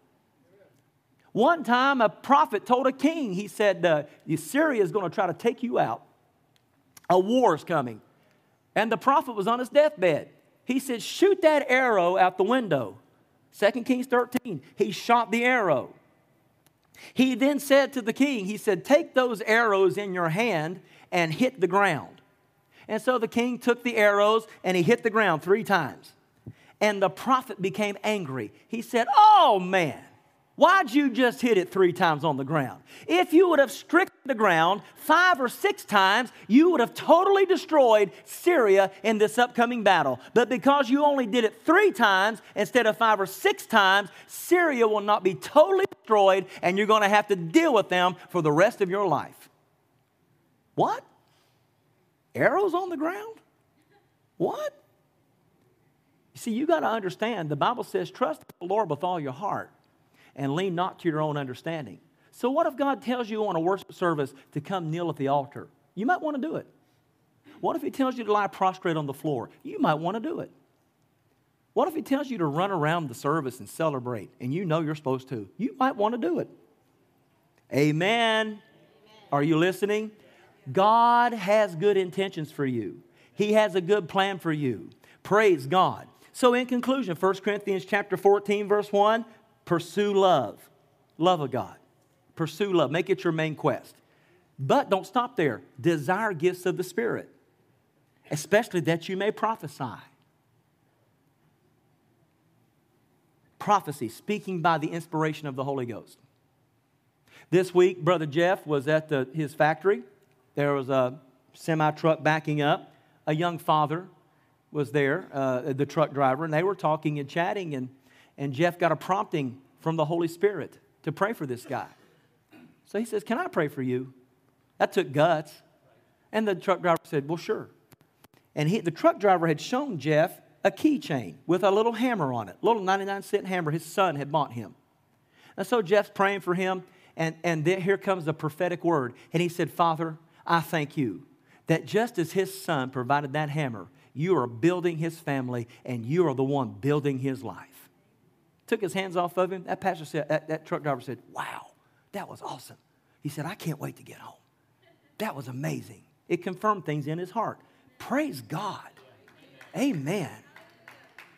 One time a prophet told a king, he said, Syria is going to try to take you out. A war is coming. And the prophet was on his deathbed. He said, shoot that arrow out the window. 2 Kings 13, he shot the arrow. He then said to the king, he said, take those arrows in your hand and hit the ground. And so the king took the arrows and he hit the ground 3 times. And the prophet became angry. He said, oh man, why'd you just hit it 3 times on the ground? If you would have struck the ground 5 or 6 times, you would have totally destroyed Syria in this upcoming battle. But because you only did it 3 times instead of 5 or 6 times, Syria will not be totally destroyed, and you're going to have to deal with them for the rest of your life. What? Arrows on the ground? What? You see, you got to understand, the Bible says, trust the Lord with all your heart and lean not to your own understanding. So what if God tells you on a worship service to come kneel at the altar? You might want to do it. What if he tells you to lie prostrate on the floor? You might want to do it. What if he tells you to run around the service and celebrate, and you know you're supposed to? You might want to do it. Amen. Are you listening? God has good intentions for you. He has a good plan for you. Praise God. So in conclusion, 1 Corinthians chapter 14, verse 1, pursue love. Love of God. Pursue love. Make it your main quest. But don't stop there. Desire gifts of the Spirit, especially that you may prophesy. Prophecy, speaking by the inspiration of the Holy Ghost. This week, Brother Jeff was at his factory. There was a semi-truck backing up. A young father was there, the truck driver, and they were talking and chatting, and Jeff got a prompting from the Holy Spirit to pray for this guy. So he says, can I pray for you? That took guts. And the truck driver said, well, sure. And the truck driver had shown Jeff a keychain with a little hammer on it, a little 99-cent hammer his son had bought him. And so Jeff's praying for him, and then here comes the prophetic word. And he said, Father, I thank you that just as his son provided that hammer, you are building his family, and you are the one building his life. Took his hands off of him. That pastor said, that truck driver said, wow, that was awesome. He said, I can't wait to get home. That was amazing. It confirmed things in his heart. Praise God. Amen.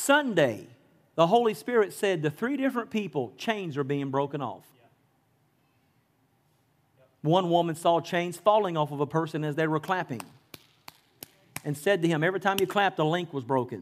Sunday, the Holy Spirit said to 3 different people, chains are being broken off. One woman saw chains falling off of a person as they were clapping and said to him, every time you clapped, a link was broken.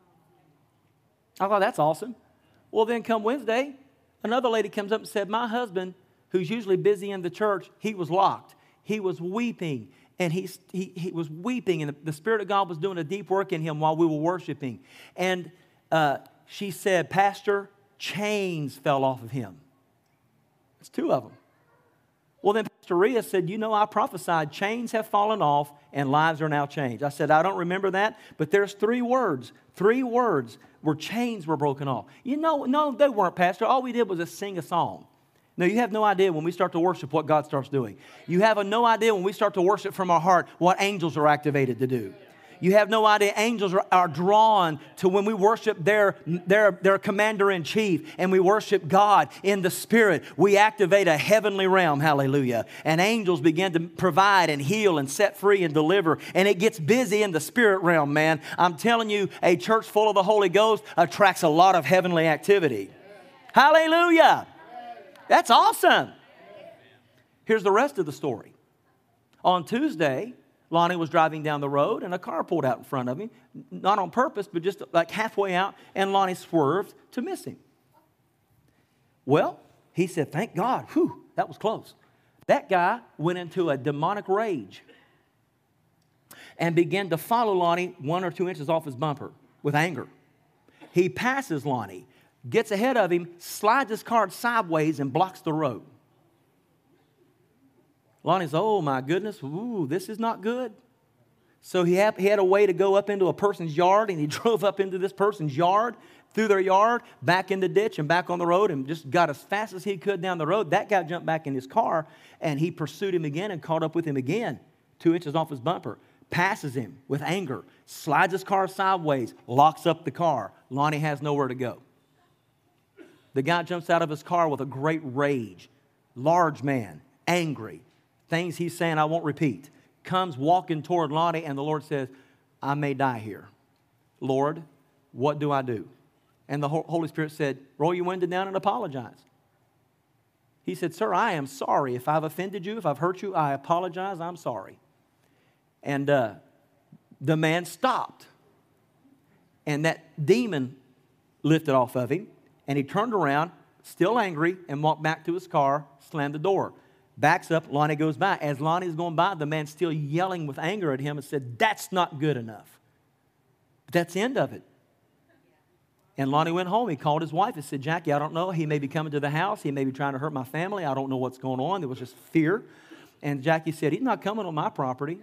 I thought, that's awesome. Well, then come Wednesday, another lady comes up and said, my husband, who's usually busy in the church, he was locked. He was weeping, and he was weeping, and the Spirit of God was doing a deep work in him while we were worshiping. And she said, Pastor, chains fell off of him. It's 2 of them. Well, then Pastor Rhea said, I prophesied chains have fallen off and lives are now changed. I said, I don't remember that, but there's 3 words where chains were broken off. No, they weren't, Pastor. All we did was just sing a song. No, you have no idea when we start to worship what God starts doing. You have no idea when we start to worship from our heart what angels are activated to do. You have no idea angels are drawn to when we worship their commander-in-chief and we worship God in the Spirit. We activate a heavenly realm, hallelujah. And angels begin to provide and heal and set free and deliver. And it gets busy in the spirit realm, man. I'm telling you, a church full of the Holy Ghost attracts a lot of heavenly activity. Hallelujah. That's awesome. Here's the rest of the story. On Tuesday, Lonnie was driving down the road and a car pulled out in front of him, not on purpose, but just like halfway out, and Lonnie swerved to miss him. Well, he said, thank God, whew, that was close. That guy went into a demonic rage and began to follow Lonnie 1 or 2 inches off his bumper with anger. He passes Lonnie, gets ahead of him, slides his car sideways and blocks the road. Lonnie's, oh my goodness, ooh, this is not good. So he had a way to go up into a person's yard, and he drove up into this person's yard, through their yard, back in the ditch and back on the road, and just got as fast as he could down the road. That guy jumped back in his car, and he pursued him again and caught up with him again, 2 inches off his bumper, passes him with anger, slides his car sideways, locks up the car. Lonnie has nowhere to go. The guy jumps out of his car with a great rage, large man, angry. Things he's saying I won't repeat. Comes walking toward Lonnie, and the Lord says, I may die here. Lord, what do I do? And the Holy Spirit said, roll your window down and apologize. He said, sir, I am sorry. If I've offended you, if I've hurt you, I apologize. I'm sorry. And the man stopped. And that demon lifted off of him. And he turned around, still angry, and walked back to his car, slammed the door. Backs up, Lonnie goes by. As Lonnie's going by, the man's still yelling with anger at him and said, that's not good enough. But that's the end of it. And Lonnie went home. He called his wife and said, Jackie, I don't know. He may be coming to the house. He may be trying to hurt my family. I don't know what's going on. There was just fear. And Jackie said, he's not coming on my property.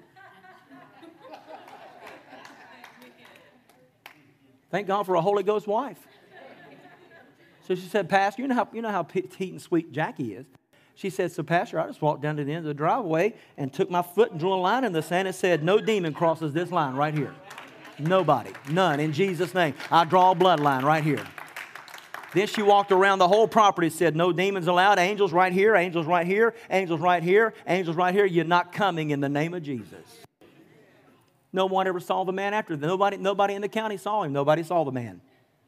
Thank God for a Holy Ghost wife. So she said, Pastor, you know how petite and sweet Jackie is. She said, so Pastor, I just walked down to the end of the driveway and took my foot and drew a line in the sand and said, no demon crosses this line right here. Nobody. None. In Jesus' name. I draw a bloodline right here. Then she walked around the whole property and said, no demons allowed. Angels right here. Angels right here. Angels right here. Angels right here. You're not coming in the name of Jesus. No one ever saw the man after that. Nobody in the county saw him. Nobody saw the man.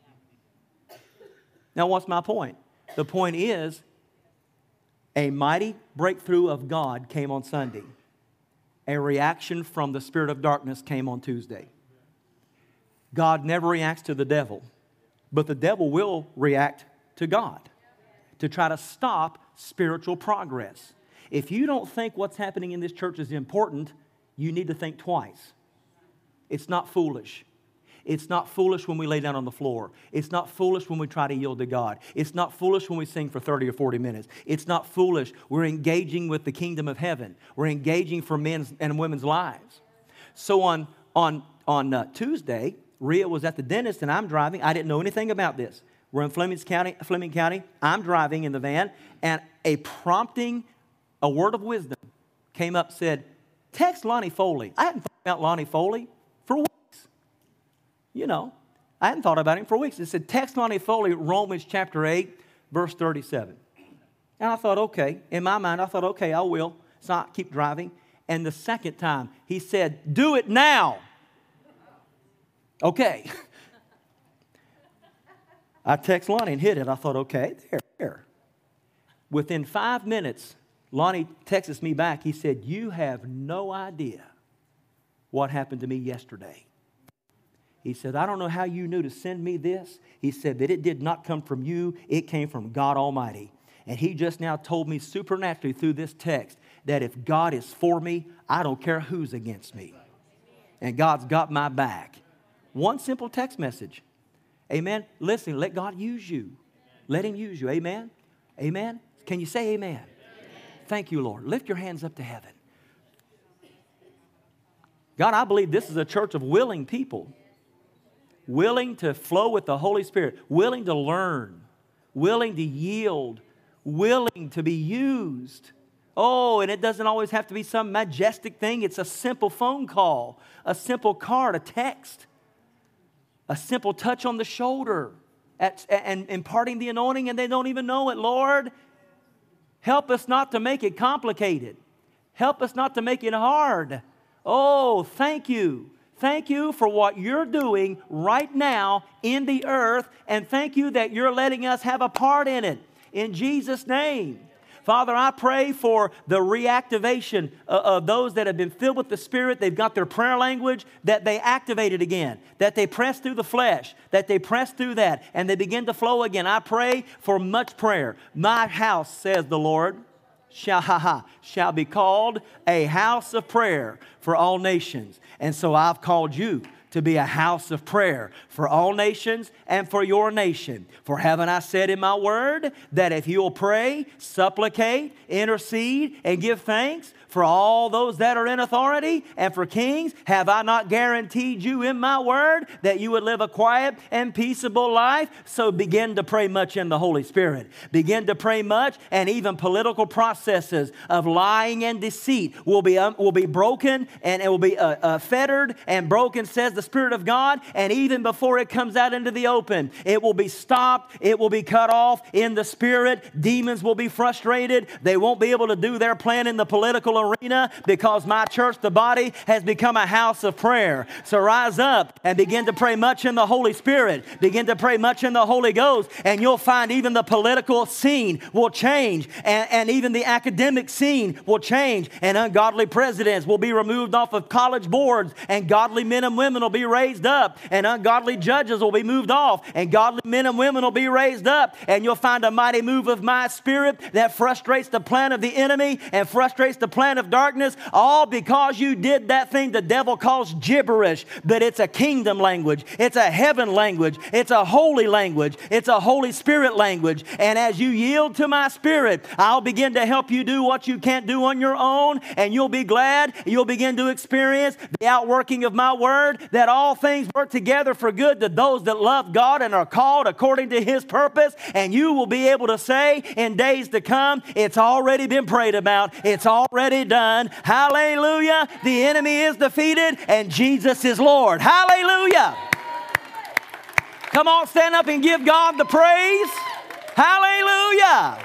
Now, what's my point? The point is, a mighty breakthrough of God came on Sunday. A reaction from the spirit of darkness came on Tuesday. God never reacts to the devil, but the devil will react to God to try to stop spiritual progress. If you don't think what's happening in this church is important, you need to think twice. It's not foolish. It's not foolish when we lay down on the floor. It's not foolish when we try to yield to God. It's not foolish when we sing for 30 or 40 minutes. It's not foolish. We're engaging with the kingdom of heaven. We're engaging for men's and women's lives. So on Tuesday, Rhea was at the dentist and I'm driving. I didn't know anything about this. We're in Fleming County. I'm driving in the van, and a prompting, a word of wisdom came up, said, text Lonnie Foley. I hadn't thought about Lonnie Foley for weeks. I hadn't thought about him for weeks. It said, text Lonnie Foley, Romans chapter 8, verse 37. And I thought, okay. In my mind, I thought, okay, I will. So I keep driving. And the second time, he said, do it now. Okay. I text Lonnie and hit it. I thought, okay, there. Within 5 minutes, Lonnie texts me back. He said, you have no idea what happened to me yesterday. He said, I don't know how you knew to send me this. He said that it did not come from you. It came from God Almighty. And he just now told me supernaturally through this text that if God is for me, I don't care who's against me. And God's got my back. One simple text message. Amen. Listen, let God use you. Let him use you. Amen. Amen. Can you say amen? Amen. Thank you, Lord. Lift your hands up to heaven. God, I believe this is a church of willing people. Willing to flow with the Holy Spirit. Willing to learn. Willing to yield. Willing to be used. Oh, and it doesn't always have to be some majestic thing. It's a simple phone call. A simple card, a text. A simple touch on the shoulder and imparting the anointing, and they don't even know it. Lord, help us not to make it complicated. Help us not to make it hard. Oh, thank you. Thank you for what you're doing right now in the earth, and thank you that you're letting us have a part in it. In Jesus' name. Father, I pray for the reactivation of those that have been filled with the Spirit. They've got their prayer language, that they activate it again, that they press through the flesh, that they press through that, and they begin to flow again. I pray for much prayer. My house, says the Lord, shall be called a house of prayer for all nations. And so I've called you to be a house of prayer for all nations and for your nation. For haven't I said in my word that if you'll pray, supplicate, intercede, and give thanks for all those that are in authority and for kings, have I not guaranteed you in my word that you would live a quiet and peaceable life? So begin to pray much in the Holy Spirit. Begin to pray much, and even political processes of lying and deceit will be broken, and it will be fettered and broken, says the Spirit of God. And even before it comes out into the open, it will be stopped. It will be cut off in the Spirit. Demons will be frustrated. They won't be able to do their plan in the political arena, because my church, the body, has become a house of prayer. So rise up and begin to pray much in the Holy Spirit. Begin to pray much in the Holy Ghost, and you'll find even the political scene will change, and even the academic scene will change, and ungodly presidents will be removed off of college boards, and godly men and women will be raised up, and ungodly judges will be moved off, and godly men and women will be raised up, and you'll find a mighty move of my Spirit that frustrates the plan of the enemy and frustrates the plan of darkness, all because you did that thing the devil calls gibberish, but it's a kingdom language. It's a heaven language. It's a holy language. It's a Holy Spirit language. And as you yield to my Spirit, I'll begin to help you do what you can't do on your own, and you'll be glad. You'll begin to experience the outworking of my word, that all things work together for good to those that love God and are called according to his purpose. And you will be able to say in days to come, it's already been prayed about. It's already done. Hallelujah. The enemy is defeated and Jesus is Lord. Hallelujah. Come on, stand up and give God the praise. Hallelujah.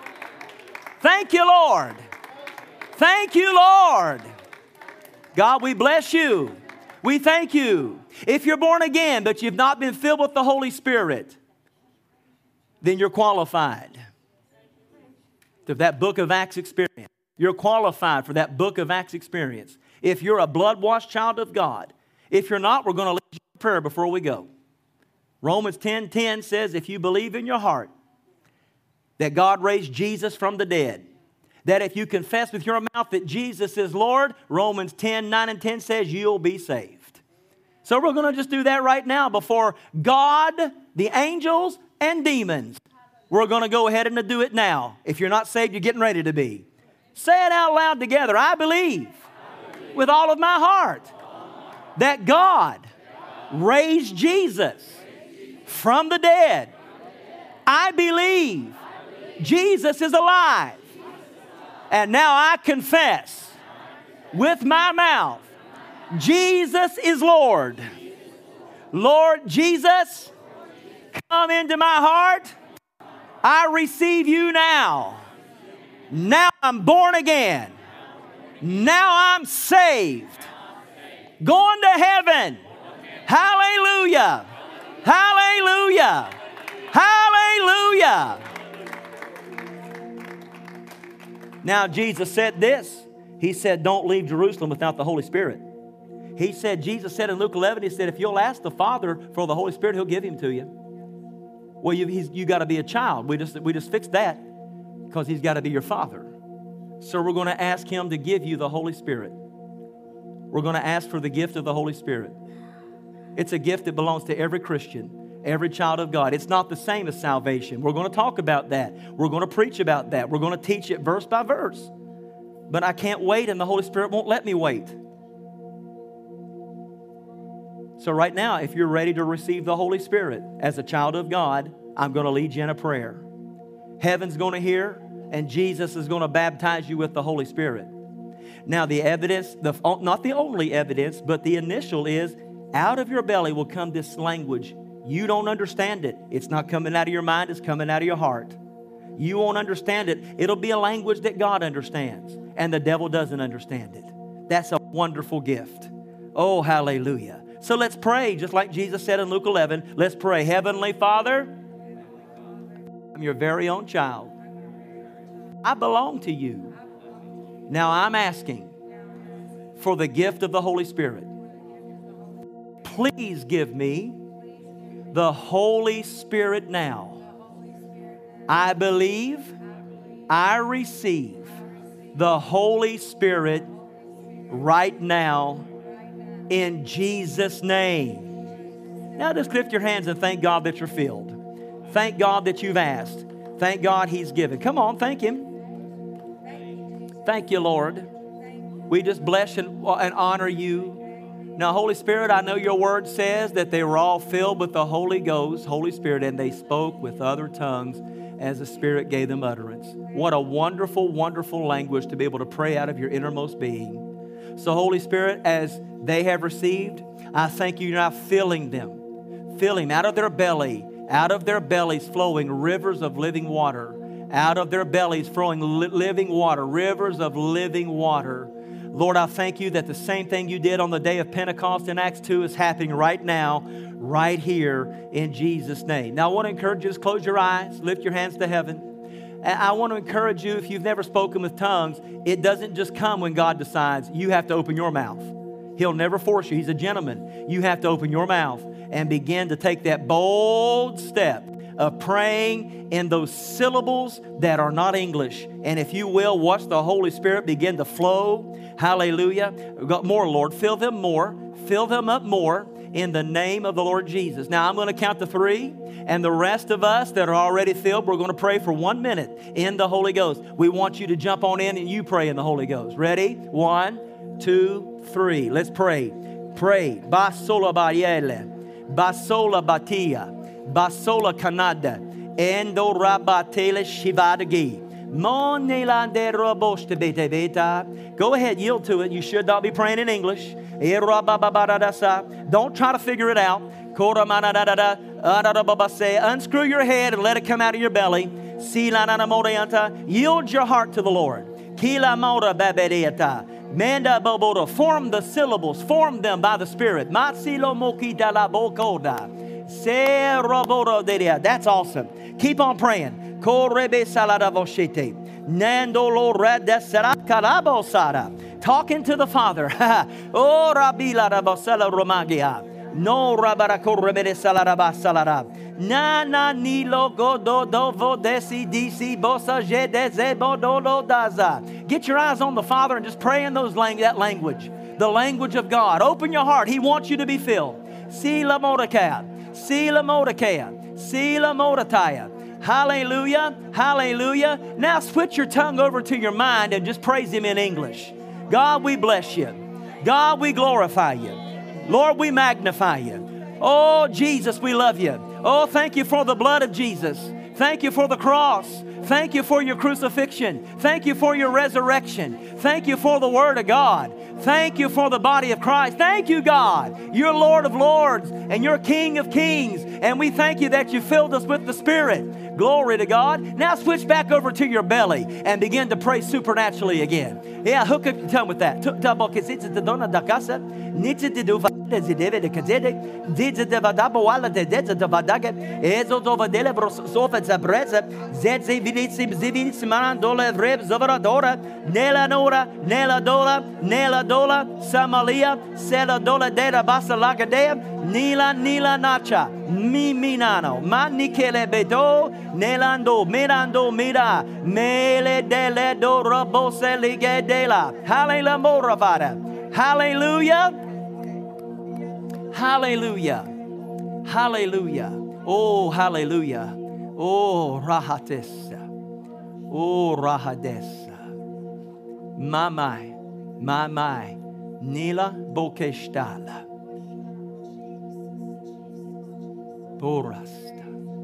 Thank you, Lord. Thank you, Lord. God, we bless you. We thank you. If you're born again, but you've not been filled with the Holy Spirit, then you're qualified to that book of Acts experience. You're qualified for that book of Acts experience. If you're a blood-washed child of God. If you're not, we're going to lead you in prayer before we go. Romans 10:10 says, if you believe in your heart that God raised Jesus from the dead, that if you confess with your mouth that Jesus is Lord, Romans 10:9 and 10 says you'll be saved. So we're going to just do that right now before God, the angels, and demons. We're going to go ahead and do it now. If you're not saved, you're getting ready to be. Say it out loud together. I believe with all of my heart that God raised Jesus from the dead. I believe Jesus is alive. And now I confess with my mouth, Jesus is Lord. Lord Jesus, come into my heart. I receive you now. Now I'm born again. Now I'm saved. Going to heaven. Hallelujah. Hallelujah. Hallelujah. Now, Jesus said this. He said, don't leave Jerusalem without the Holy Spirit. He said, Jesus said in Luke 11, he said, if you'll ask the Father for the Holy Spirit, He'll give Him to you. Well, you got to be a child. We just fixed that because He's got to be your Father. So we're going to ask Him to give you the Holy Spirit. We're going to ask for the gift of the Holy Spirit. It's a gift that belongs to every Christian, every child of God. It's not the same as salvation. We're going to talk about that. We're going to preach about that. We're going to teach it verse by verse. But I can't wait, and the Holy Spirit won't let me wait. So right now, if you're ready to receive the Holy Spirit as a child of God, I'm going to lead you in a prayer. Heaven's going to hear, and Jesus is going to baptize you with the Holy Spirit. Now, the evidence, not the only evidence, but the initial is, out of your belly will come this language. You don't understand it. It's not coming out of your mind. It's coming out of your heart. You won't understand it. It'll be a language that God understands, and the devil doesn't understand it. That's a wonderful gift. Oh, hallelujah. So let's pray, just like Jesus said in Luke 11. Let's pray. Heavenly Father, I'm your very own child. I belong to you. Now I'm asking for the gift of the Holy Spirit. Please give me the Holy Spirit now. I believe I receive the Holy Spirit right now in Jesus' name. Now just lift your hands and thank God that you're filled. Thank God that you've asked. Thank God He's given. Come on, thank Him. Thank you, Lord. We just bless and honor you. Now, Holy Spirit, I know your word says that they were all filled with the Holy Ghost, Holy Spirit, and they spoke with other tongues as the Spirit gave them utterance. What a wonderful, wonderful language to be able to pray out of your innermost being. So, Holy Spirit, as they have received, I thank you now filling them. Filling out of their belly, out of their bellies flowing rivers of living water. Out of their bellies flowing living water, rivers of living water. Lord, I thank you that the same thing you did on the day of Pentecost in Acts 2 is happening right now, right here in Jesus' name. Now, I want to encourage you to close your eyes, lift your hands to heaven. I want to encourage you, if you've never spoken with tongues, it doesn't just come when God decides. You have to open your mouth. He'll never force you. He's a gentleman. You have to open your mouth and begin to take that bold step of praying in those syllables that are not English. And if you will, watch the Holy Spirit begin to flow. Hallelujah. We've got more, Lord. Fill them more. Fill them up more in the name of the Lord Jesus. Now, I'm going to count to 3, and the rest of us that are already filled, we're going to pray for 1 minute in the Holy Ghost. We want you to jump on in and you pray in the Holy Ghost. Ready? 1, 2, 3. Let's pray. Pray. Basola Bayele. Basola Batia. Basola Canada, Endo Rabatele Shivadagi, Monelande Roboste Beta Beta. Go ahead, yield to it. You should not be praying in English. Don't try to figure it out. Unscrew your head and let it come out of your belly. Yield your heart to the Lord. Manda Boboda. Form the syllables, form them by the Spirit. Matsilo Moki Dala Bokoda. That's awesome. Keep on praying. Talking to the Father. Oh, Rabila Rabasala Romagia. No Rabarakoremede Salaraba Salara. Nana Nilo Godo Dovo Desi Disi Bosa Jede Zebodolo Daza. Get your eyes on the Father and just pray in that language. The language of God. Open your heart. He wants you to be filled. Sila Mordecai. Sila Mordecai. Sila Mordecai. Hallelujah. Hallelujah. Now switch your tongue over to your mind and just praise Him in English. God, we bless you. God, we glorify you. Lord, we magnify you. Oh, Jesus, we love you. Oh, thank you for the blood of Jesus. Thank you for the cross. Thank you for your crucifixion. Thank you for your resurrection. Thank you for the Word of God. Thank you for the body of Christ. Thank you, God. You're Lord of Lords and you're King of Kings. And we thank you that you filled us with the Spirit. Glory to God. Now switch back over to your belly and begin to pray supernaturally again. Yeah, hook up your tongue with that. Nila nacha, mi minano, manikele bedo, nelando, mirando, mira, mele dele do robose lige dela. Hallelujah. Hallelujah. Hallelujah. Hallelujah. Oh, hallelujah. Oh, rahatesa. Oh, rahadesa. My. Nila bokeshtala. Borasta.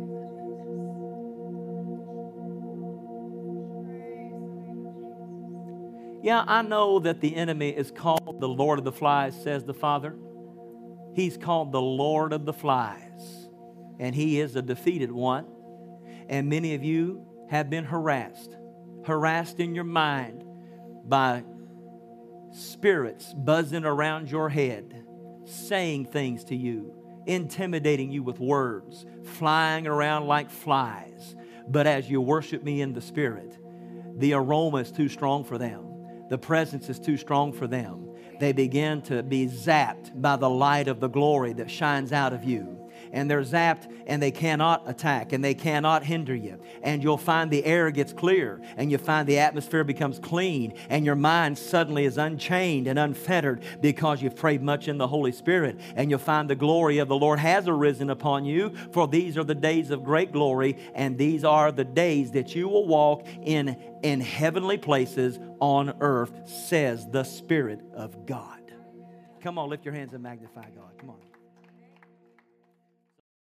Yeah, I know that the enemy is called the Lord of the Flies, says the Father. He's called the Lord of the Flies, and he is a defeated one. And many of you have been harassed in your mind by spirits buzzing around your head, saying things to you, intimidating you with words, flying around like flies. But as you worship me in the Spirit, the aroma is too strong for them. The presence is too strong for them. They begin to be zapped by the light of the glory that shines out of you. And they're zapped and they cannot attack and they cannot hinder you. And you'll find the air gets clear and you find the atmosphere becomes clean and your mind suddenly is unchained and unfettered because you've prayed much in the Holy Spirit. And you'll find the glory of the Lord has arisen upon you, for these are the days of great glory, and these are the days that you will walk in heavenly places on earth, says the Spirit of God. Come on, lift your hands and magnify God. Come on.